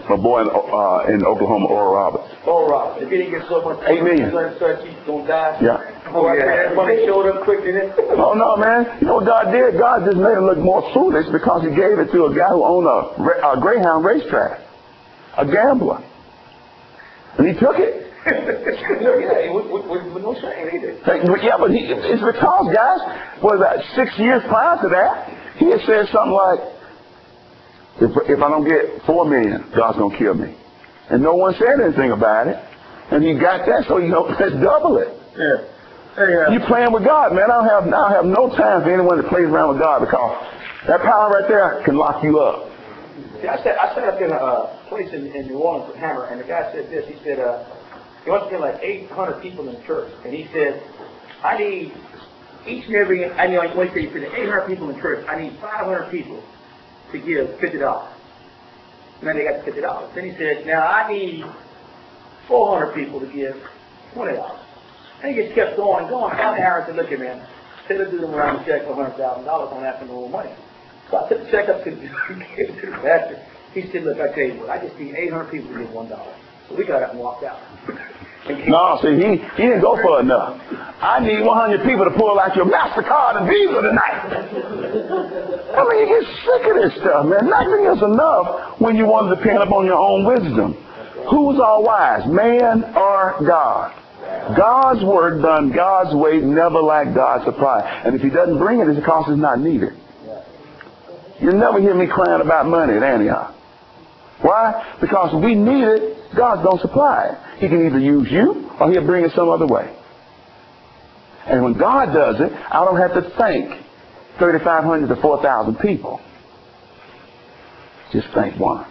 My boy in, uh, in Oklahoma, Oral Roberts. Oral Roberts. If he didn't get so much Eight million. Start, he's going to die. Yeah. Oh, yeah. That money showed up quick, didn't it? Oh, no, man. You know what God did? God just made him look more foolish because he gave it to a guy who owned a, a Greyhound racetrack. A gambler. And he took it. Yeah, with, with, with, with no shame either. Yeah, but he, it's because, guys, was that six years prior to that, he had said something like, if, if I don't get four million, God's going to kill me. And no one said anything about it. And he got that, so you know, let's double it. Yeah. Hey, uh, You playing with God, man. I don't have, I don't have no time for anyone that plays around with God because that power right there can lock you up. Yeah, I sat, I sat up in a uh, place in, in New Orleans with Hammer, and the guy said this. He said, uh, he wants to get like eight hundred people in the church. And he said, I need each and every, I know, he said, he said, eight hundred people in the church. I need five hundred people to give fifty dollars. And then they got the fifty dollars. Then he said, now I need four hundred people to give twenty dollars. And he just kept going and going. Finally, Harris said, look here, man, instead of doing around the check for one hundred thousand dollars, don't ask for no more money. So I took the check up to, gave it to the pastor. He said, look, I tell you what, I just need eight hundred people to give one dollar. So we got up and walked out. No, see, he, he didn't go for enough. I need one hundred people to pull out your MasterCard and Visa tonight. I mean, you get sick of this stuff, man. Nothing is enough when you want to depend upon your own wisdom. Who's all wise, man or God? God's word done God's way, never lack God's supply. And if he doesn't bring it, it's because it's not needed. You'll never hear me crying about money at Antioch. Why? Because we need it, God's going to supply it. He can either use you or he'll bring it some other way. And when God does it, I don't have to thank thirty-five hundred to four thousand people. Just thank one.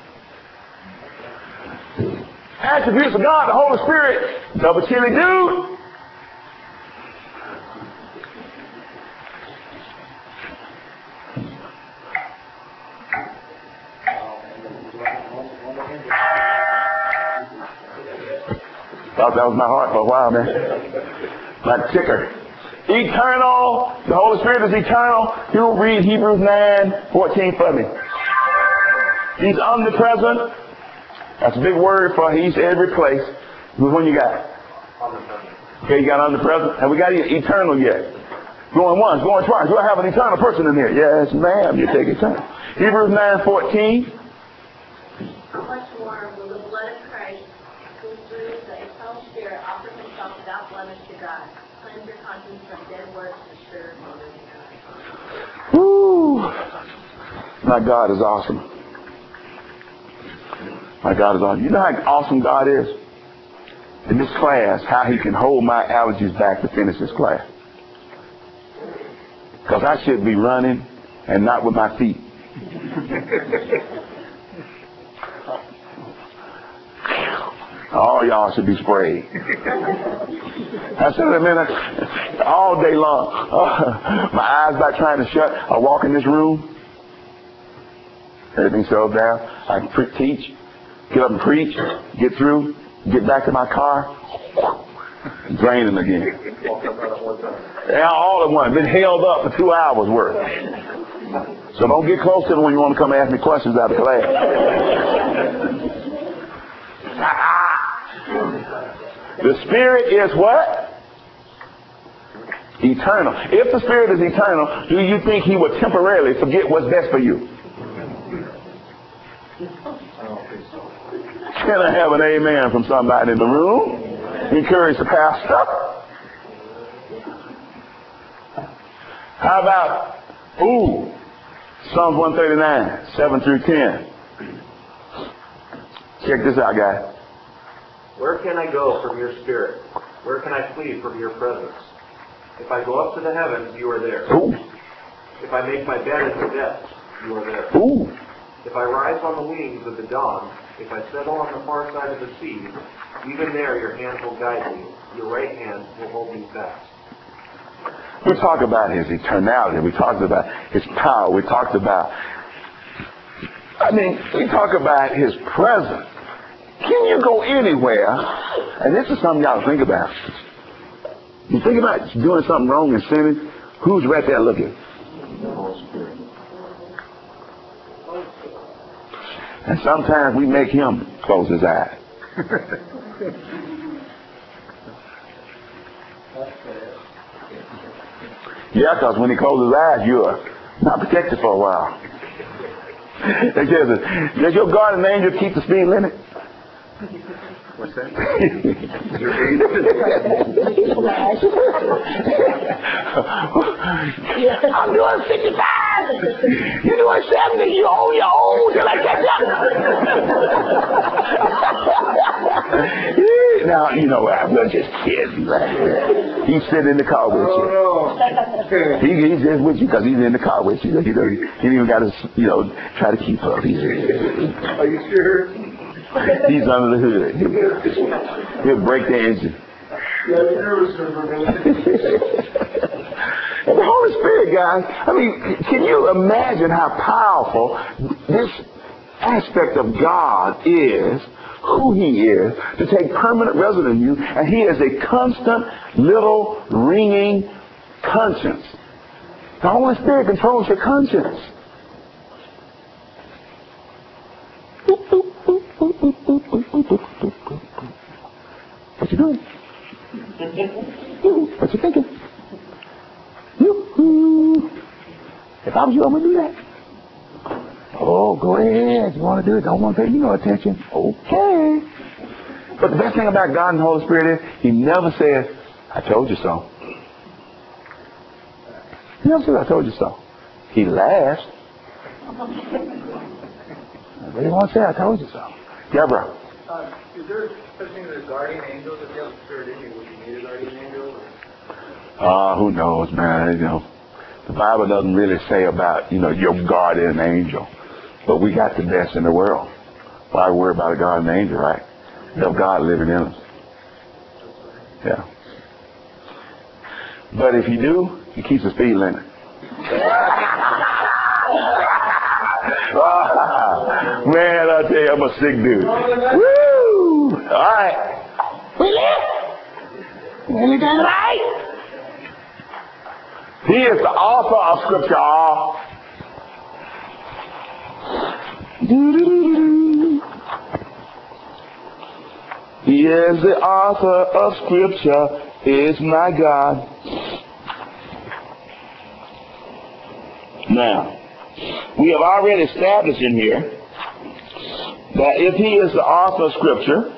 Attributes of God, the Holy Spirit, double chili dude. Thought that was my heart for a while, man. My ticker. Eternal. The Holy Spirit is eternal. You read Hebrews nine fourteen for me. He's omnipresent. That's a big word for he's every place. Which one you got? Okay, you got omnipresent. Have we got eternal yet? Going once, going twice. Do I have an eternal person in here? Yes, ma'am. You take it time. Hebrews nine fourteen. How much more will the blood of Christ, who through the eternal Spirit offered himself without blemish to God, cleanse your conscience from dead works and sure motives? Woo! My God is awesome. My God is awesome. You know how awesome God is? In this class, how he can hold my allergies back to finish this class. Because I should be running and not with my feet. All y'all should be sprayed. I said, a minute, all day long. Oh, my eyes about trying to shut. I walk in this room. Everything settles down. I can pre- teach, get up and preach, get through, get back to my car, draining again. Yeah, all at once. Been held up for two hours worth. So don't get close to them when you want to come ask me questions out of class. The Spirit is what? Eternal. If the Spirit is eternal, do you think he would temporarily forget what's best for you? Can I have an amen from somebody in the room? Encourage the pastor. How about, ooh, Psalms one thirty-nine, seven through ten. Check this out, guys. Where can I go from your spirit? Where can I flee from your presence? If I go up to the heavens, you are there. Ooh. If I make my bed in the depths, you are there. Ooh. If I rise on the wings of the dawn, if I settle on the far side of the sea, even there your hand will guide me, your right hand will hold me fast. We talked about his eternality. We talked about his power. We talked about, I mean, we talk about his presence. Can you go anywhere? And this is something y'all think about. You think about doing something wrong and sinning, who's right there looking? And sometimes we make him close his eyes. Yeah, because when he closes his eyes, you're not protected for a while. They says, does your guardian angel keep the speed limit? What's that? I'm doing fifty-five. You're doing seventy. You own your own till I catch up. Now, you know what? We're just kidding right here. He's sitting in the car with you. Oh, no. He, he's just with you because he's in the car with you. You know, he, he ain't even got to, you know, try to keep up. He's, Are you sure? he's under the hood. He'll, he'll break the engine. Yeah, you're nervous for a And the Holy Spirit, guys, I mean, can you imagine how powerful this aspect of God is, who he is, to take permanent residence in you, and he is a constant little ringing conscience. The Holy Spirit controls your conscience. What you doing? What you thinking? Yoo-hoo. If I was you, I would do that. Oh, go ahead. You want to do it? Don't want to pay me no attention. Okay. But the best thing about God and the Holy Spirit is he never says, I told you so. He never says, I told you so. He laughs. But he won't say, I told you so. Yeah, bro. Uh, is there such thing as a guardian angel? If you have a spirit in you, would you need a guardian angel? Uh, who knows, man? You know, the Bible doesn't really say about, you know, your guardian angel. But we got the best in the world. Why worry about a guardian angel, right? We have God living in us. Yeah. But if you do, he keeps the speed limit. Man, I tell you, I'm a sick dude. Woo! All right. We live. Anything right? He is the author of Scripture. He is the author of Scripture. Is my God. Now, we have already established in here that if he is the author of Scripture,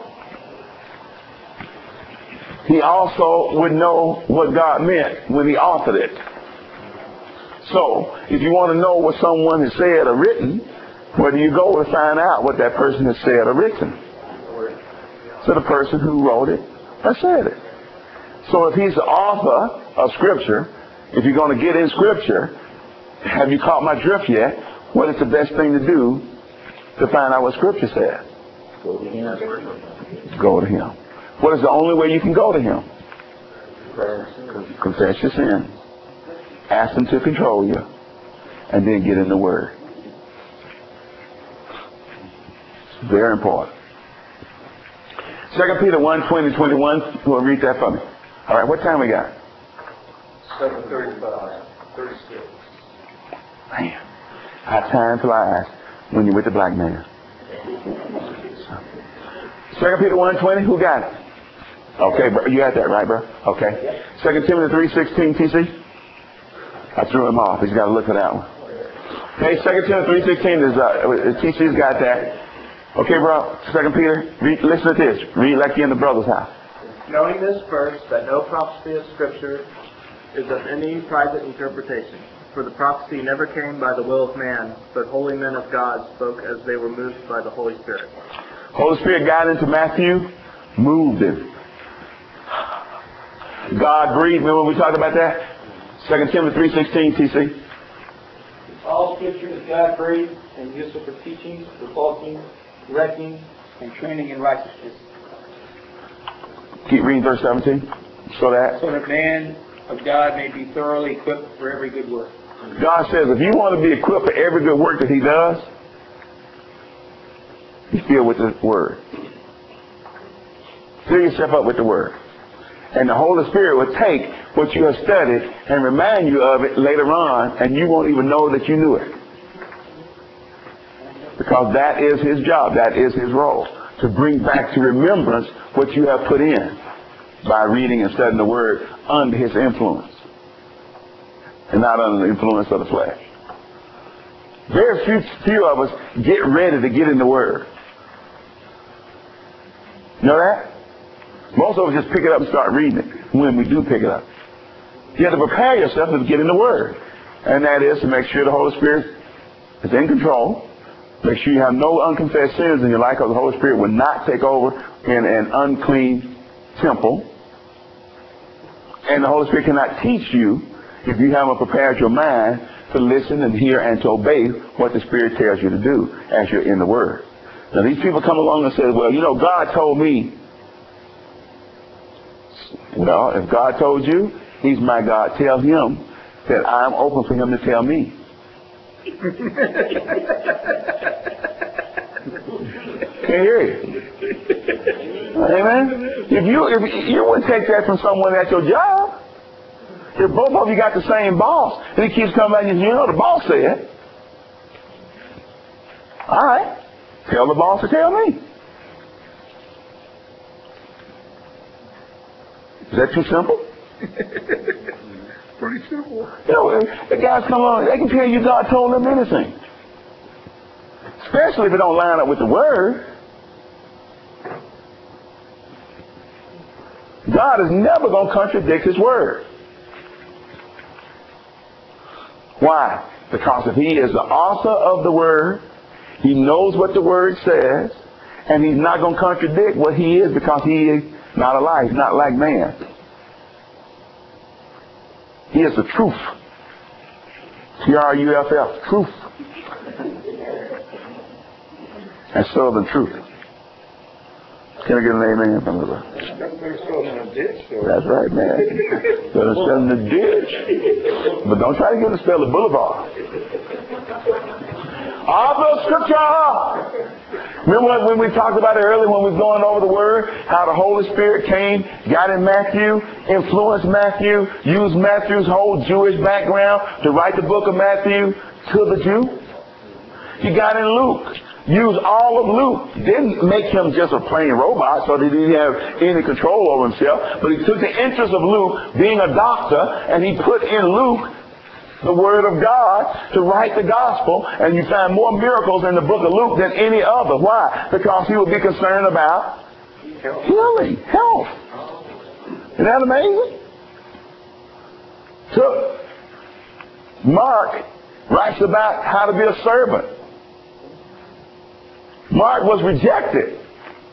he also would know what God meant when he authored it. So, if you want to know what someone has said or written, where do you go to find out what that person has said or written? So the person who wrote it or said it. So if he's the author of Scripture, if you're going to get in Scripture, have you caught my drift yet? What is the best thing to do to find out what Scripture says? Go to him. Go to him. What is the only way you can go to him? Confess your sin. Ask him to control you. And then get in the Word. It's very important. Second Peter one, twenty, twenty-one. Who will read that for me? All right, what time we got? seven thirty-five, thirty-six. Man, how time flies when you're with the black man. Second Peter one, twenty. Who got it? Okay, bro. You got that right, bro? Okay. Second Timothy three, sixteen, T C. I threw him off. He's got to look for that one. Okay, Second Timothy three, sixteen is uh, T C's got that. Okay, bro. Second Peter, read, listen to this. Read like you're in the brother's house. Knowing this first, that no prophecy of Scripture is of any private interpretation. For the prophecy never came by the will of man, but holy men of God spoke as they were moved by the Holy Spirit. Holy Spirit got into Matthew, moved him. God breathed. Remember when we talked about that? Second Timothy three, sixteen, T C. All Scripture is God breathed and useful for teaching, rebuking, correcting, and training in righteousness. Keep reading verse seventeen. So that. So that man of God may be thoroughly equipped for every good work. God says if you want to be equipped for every good work that he does, be filled with the Word. Fill yourself up with the Word. And the Holy Spirit will take what you have studied and remind you of it later on, and you won't even know that you knew it. Because that is his job. That is his role. To bring back to remembrance what you have put in by reading and studying the Word under his influence. And not under the influence of the flesh. Very few, few of us get ready to get in the Word. You know that? Most of us just pick it up and start reading it when we do pick it up. You have to prepare yourself to get in the Word. And that is to make sure the Holy Spirit is in control. Make sure you have no unconfessed sins in your life, because the Holy Spirit will not take over in an unclean temple. And the Holy Spirit cannot teach you if you haven't prepared your mind to listen and hear and to obey what the Spirit tells you to do as you're in the Word. Now these people come along and say, well, you know, God told me. Well, if God told you, he's my God. Tell him that I'm open for him to tell me. Can't hear you. Amen? If you, if you wouldn't take that from someone at your job. If both of you got the same boss, and he keeps coming back and you know the boss said. All right. Tell the boss to tell me. Is that too simple? Pretty simple. You know, the guys come along, they can tell you God told them anything. Especially if it don't line up with the Word. God is never going to contradict his Word. Why? Because if he is the author of the Word, he knows what the Word says, and he's not going to contradict what he is, because he is not a lie. He's not like man. He is the truth. T R U F F. Truth. And Southern truth. Can I get an amen from the Lord? That's right, man. Better spell in the ditch. But don't try to get him to spell the boulevard. Author of Scripture. Remember when we talked about it earlier when we were going over the Word, how the Holy Spirit came, got in Matthew, influenced Matthew, used Matthew's whole Jewish background to write the book of Matthew to the Jew? He got in Luke, used all of Luke, didn't make him just a plain robot so that he didn't have any control over himself, but he took the interest of Luke, being a doctor, and he put in Luke the Word of God to write the gospel, and you find more miracles in the book of Luke than any other. Why? Because he would be concerned about healing, health. Isn't that amazing? So, Mark writes about how to be a servant. Mark was rejected.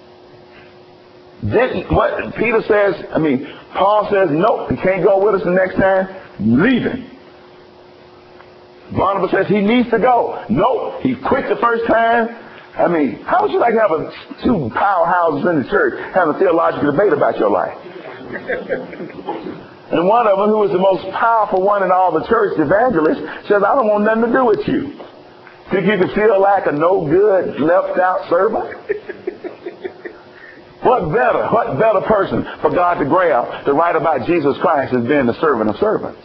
Didn't, what Peter says, I mean, Paul says, nope, he can't go with us the next time. Leave him. Barnabas says he needs to go. Nope, he quit the first time. I mean, how would you like to have a, two powerhouses in the church having a theological debate about your life? And one of them, who was the most powerful one in all the church, the evangelist, says, I don't want nothing to do with you. Think you can feel like a no good, left out servant? What better, what better person for God to grab to write about Jesus Christ as being the servant of servants?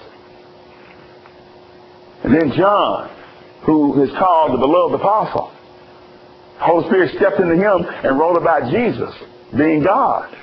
And then John, who is called the beloved apostle. The Holy Spirit stepped into him and wrote about Jesus being God.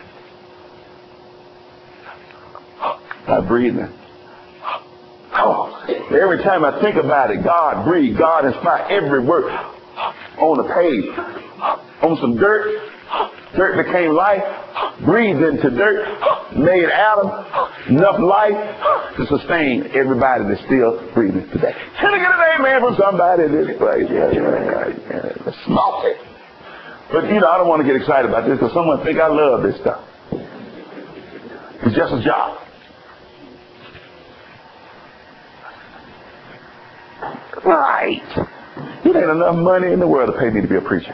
I breathe in. Oh, every time I think about it, God breathed. God inspired every word on the page. On some dirt, dirt became life. Breathed into dirt, made Adam enough life to sustain everybody that's still breathing today. Can I get an amen from somebody in this place? Yeah, yeah, yeah, yeah. Smoke it. But you know, I don't want to get excited about this because someone think I love this stuff. It's just a job. Right. It ain't enough money in the world to pay me to be a preacher.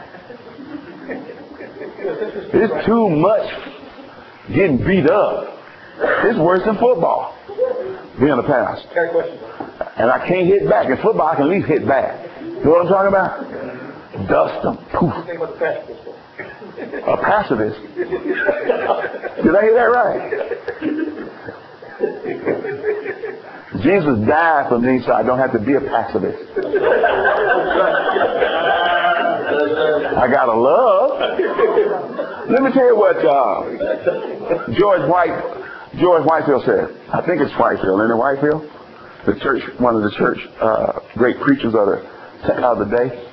It's too much getting beat up. It's worse than football, being a pastor. And I can't hit back. In football, I can at least hit back. You know what I'm talking about? Dust them. Poof. A pacifist. Did I hear that right? Jesus died for me so I don't have to be a pacifist. I got to love. Let me tell you what uh, George White, George Whitefield said. I think it's Whitefield. Isn't it Whitefield? The church, one of the church uh, great preachers of the, of the day.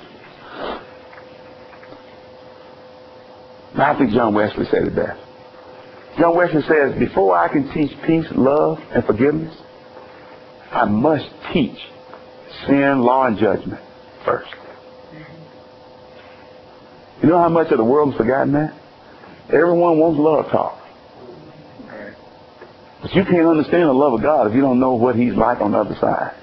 I think John Wesley said it best. John Wesley says, before I can teach peace, love, and forgiveness, I must teach sin, law, and judgment first. You know how much of the world has forgotten that? Everyone wants love talk. But you can't understand the love of God if you don't know what He's like on the other side.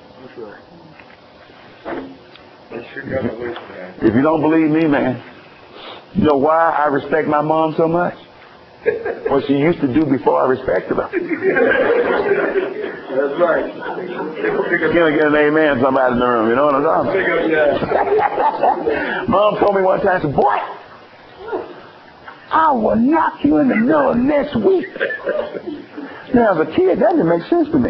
If you don't believe me, man, you know why I respect my mom so much? What she used to do before I respected her. That's right. You're going to get an amen somebody in the room, you know what I'm talking about? Mom told me one time, she said, boy, I will knock you in the middle of next week. Now, as a kid, that didn't make sense to me.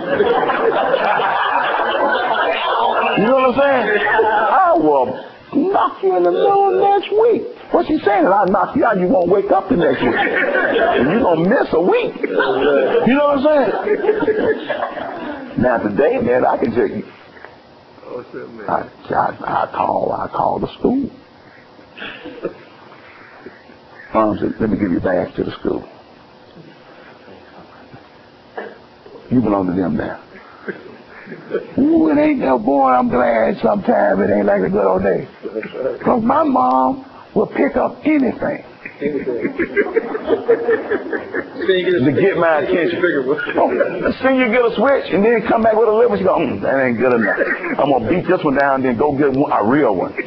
You know what I'm saying? I will knock you in the middle of next week. What's she saying? I'll knock you out, you won't wake up the next week. And you're going to miss a week. You know what I'm saying? Now, today, man, I can tell you. I, I, I call, I call the school. Mom said, let me give you back to the school. You belong to them now. Ooh, it ain't no boy, I'm glad sometimes it ain't like a good old day. Because my mom will pick up anything to get my attention. Oh, see you get a switch and then come back with a lip and she go, mm, that ain't good enough. I'm going to beat this one down and then go get a real one.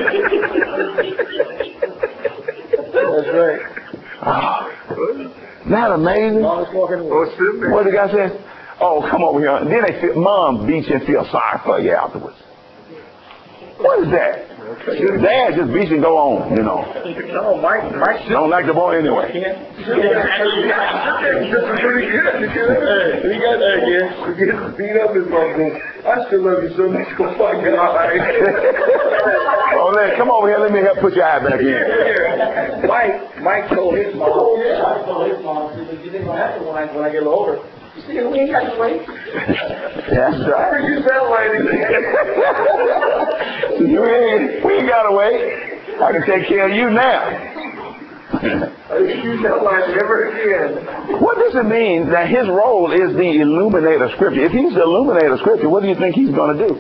That's right. Oh, isn't that amazing? What the guy says? Oh, come over here. And then they feel, mom beats you and feel sorry for you afterwards. What is that? Dad just beats you and go on, you know. No, Mike, Mike don't like the boy anyway. He got that again. He gets beat up his mom. I still love you so much. Go fuck it. Oh, man, come over here. Let me help put your eye back in. Mike, Mike told his mom. Oh, yeah, Mike told his mom. He said, you think when I, when I, when I get a little older, you see, we ain't got to wait. That's right. You sound like we, ain't, we ain't got to wait. I can take care of you now. You sound like never again. What does it mean that his role is the illuminator of Scripture? If he's the illuminator of Scripture, what do you think he's going to do?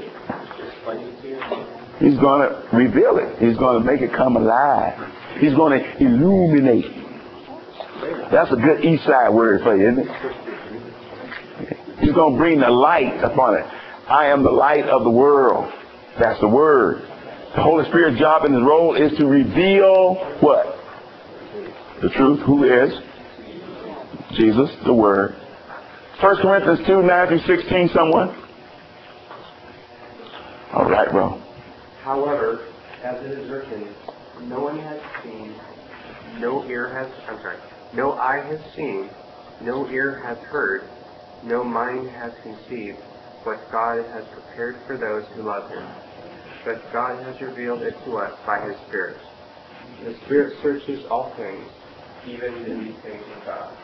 He's going to reveal it. He's going to make it come alive. He's going to illuminate. That's a good East Side word for you, isn't it? He's going to bring the light upon it. I am the light of the world. That's the word. The Holy Spirit's job and his role is to reveal what? The truth. Who is? Jesus, the Word. First Corinthians two, nine through sixteen, someone? All right, bro. However, as it is written, no one has seen, no ear has, I'm sorry, no eye has seen, no ear has heard, no mind has conceived what God has prepared for those who love Him. But God has revealed it to us by His Spirit. The Spirit searches all things, even the deep things of God.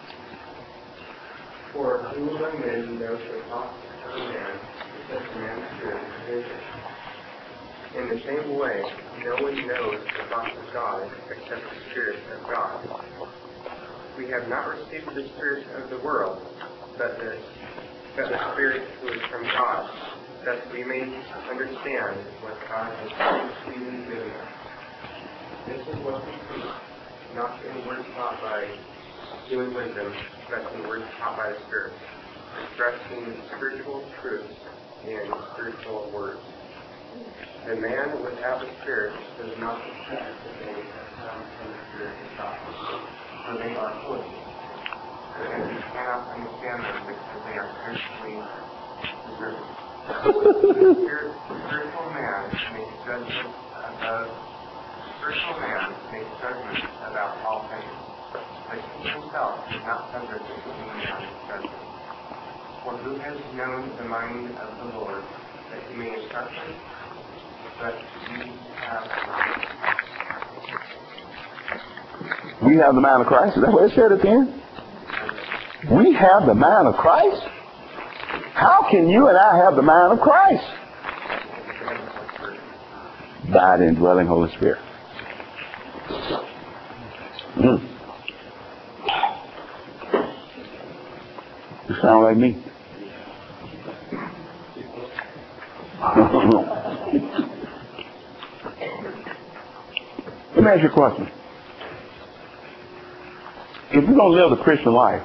For who among men knows the thoughts of a man, except a man's spirit is vision? In the same way, no one knows the thoughts of God except the Spirit of God. We have not received the Spirit of the world, but the, but the Spirit who is from God, that we may understand what God has freely given us. This is what we preach, not in words taught by human wisdom, but in words taught by the Spirit, expressing spiritual truths in spiritual words. The man without the Spirit does not accept the things that come from the Spirit of God, for they are foolishness. Because you cannot understand them because they are spiritually preserved. The spirit, spiritual man makes judgment about spiritual man makes judgment about all things, but he himself is not subject to any man's judgment. For who has known the mind of the Lord that he may instruct him? But we have We have the mind of Christ. Is that what it said at the end? We have the mind of Christ? How can you and I have the mind of Christ? By the indwelling Holy Spirit. Mm. You sound like me. Let me ask you a question. If you're going to live the Christian life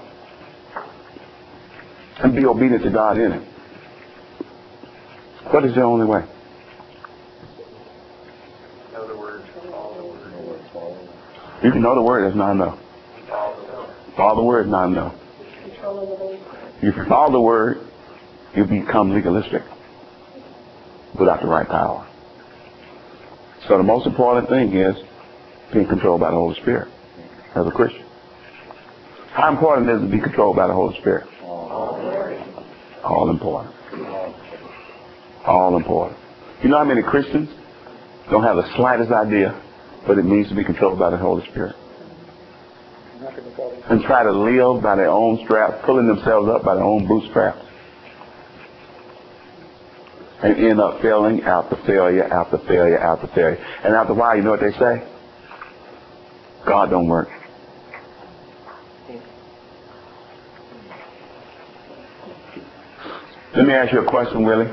and be obedient to God in it, what is the only way? Know the word. You can know the word, that's not enough. Follow the word, not enough. If you follow the word, you become legalistic without the right power. So the most important thing is being controlled by the Holy Spirit as a Christian. How important is it to be controlled by the Holy Spirit? All important. All important. You know how many Christians don't have the slightest idea what it means to be controlled by the Holy Spirit? And try to live by their own straps, pulling themselves up by their own bootstraps. And end up failing after failure, after failure, after failure. And after a while, you know what they say? God don't work. Let me ask you a question, Willie.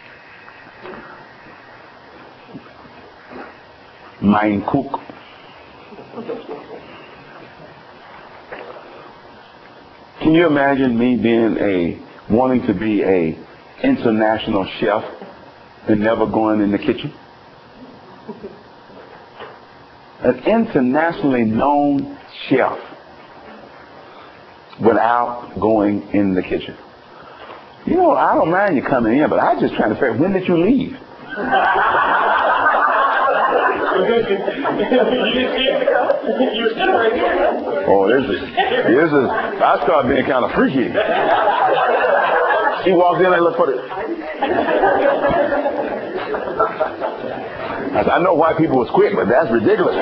Mein Cook. Can you imagine me being a, wanting to be a international chef and never going in the kitchen? An internationally known chef without going in the kitchen. You know, I don't mind you coming in, but I'm just trying to figure, when did you leave? Oh, this is, this is, I started being kind of freaky. She walks in and look for it. I said, I know white people was quick, but that's ridiculous.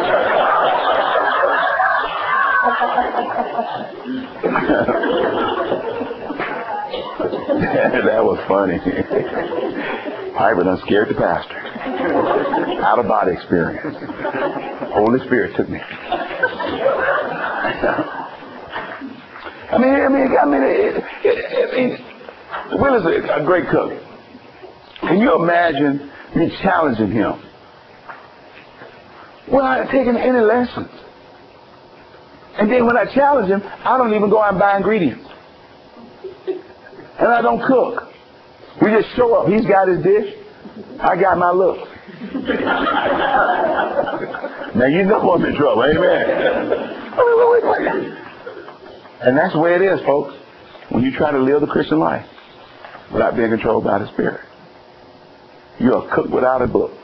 That was funny. Piper done scared the pastor. Out of body experience. Holy Spirit took me. I mean, I mean, I mean, it, it, I mean Will is a, a great cook. Can you imagine me challenging him? Well, I ain't taking any lessons. And then when I challenge him, I don't even go out and buy ingredients. And I don't cook. We just show up. He's got his dish. I got my look. Now you know I'm in trouble, amen. And that's the way it is, folks. When you try to live the Christian life without being controlled by the Spirit, you're a cook without a book.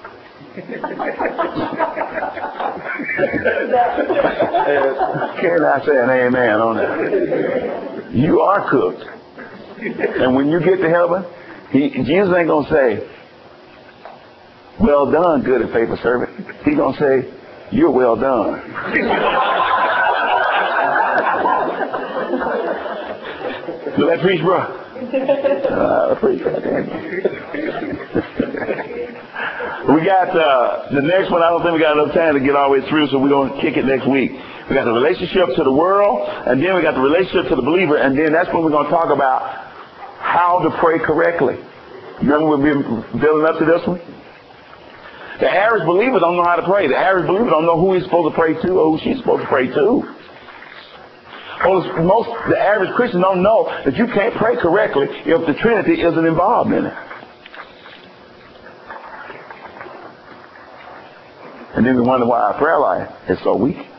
Can I say an amen on that? You are cooked. And when you get to heaven, he, Jesus ain't going to say, well done, good and faithful servant. He's going to say, you're well done. Will that preach, bro? Uh, preach. We got uh, the next one. I don't think we got enough time to get all the way through, so we're going to kick it next week. We got the relationship to the world, and then we got the relationship to the believer, and then that's when we're going to talk about how to pray correctly. Remember we've been building up to this one? The average believer don't know how to pray. The average believer don't know who he's supposed to pray to or who she's supposed to pray to. Most, the average Christian don't know that you can't pray correctly if the Trinity isn't involved in it. And then we wonder why our prayer life is so weak.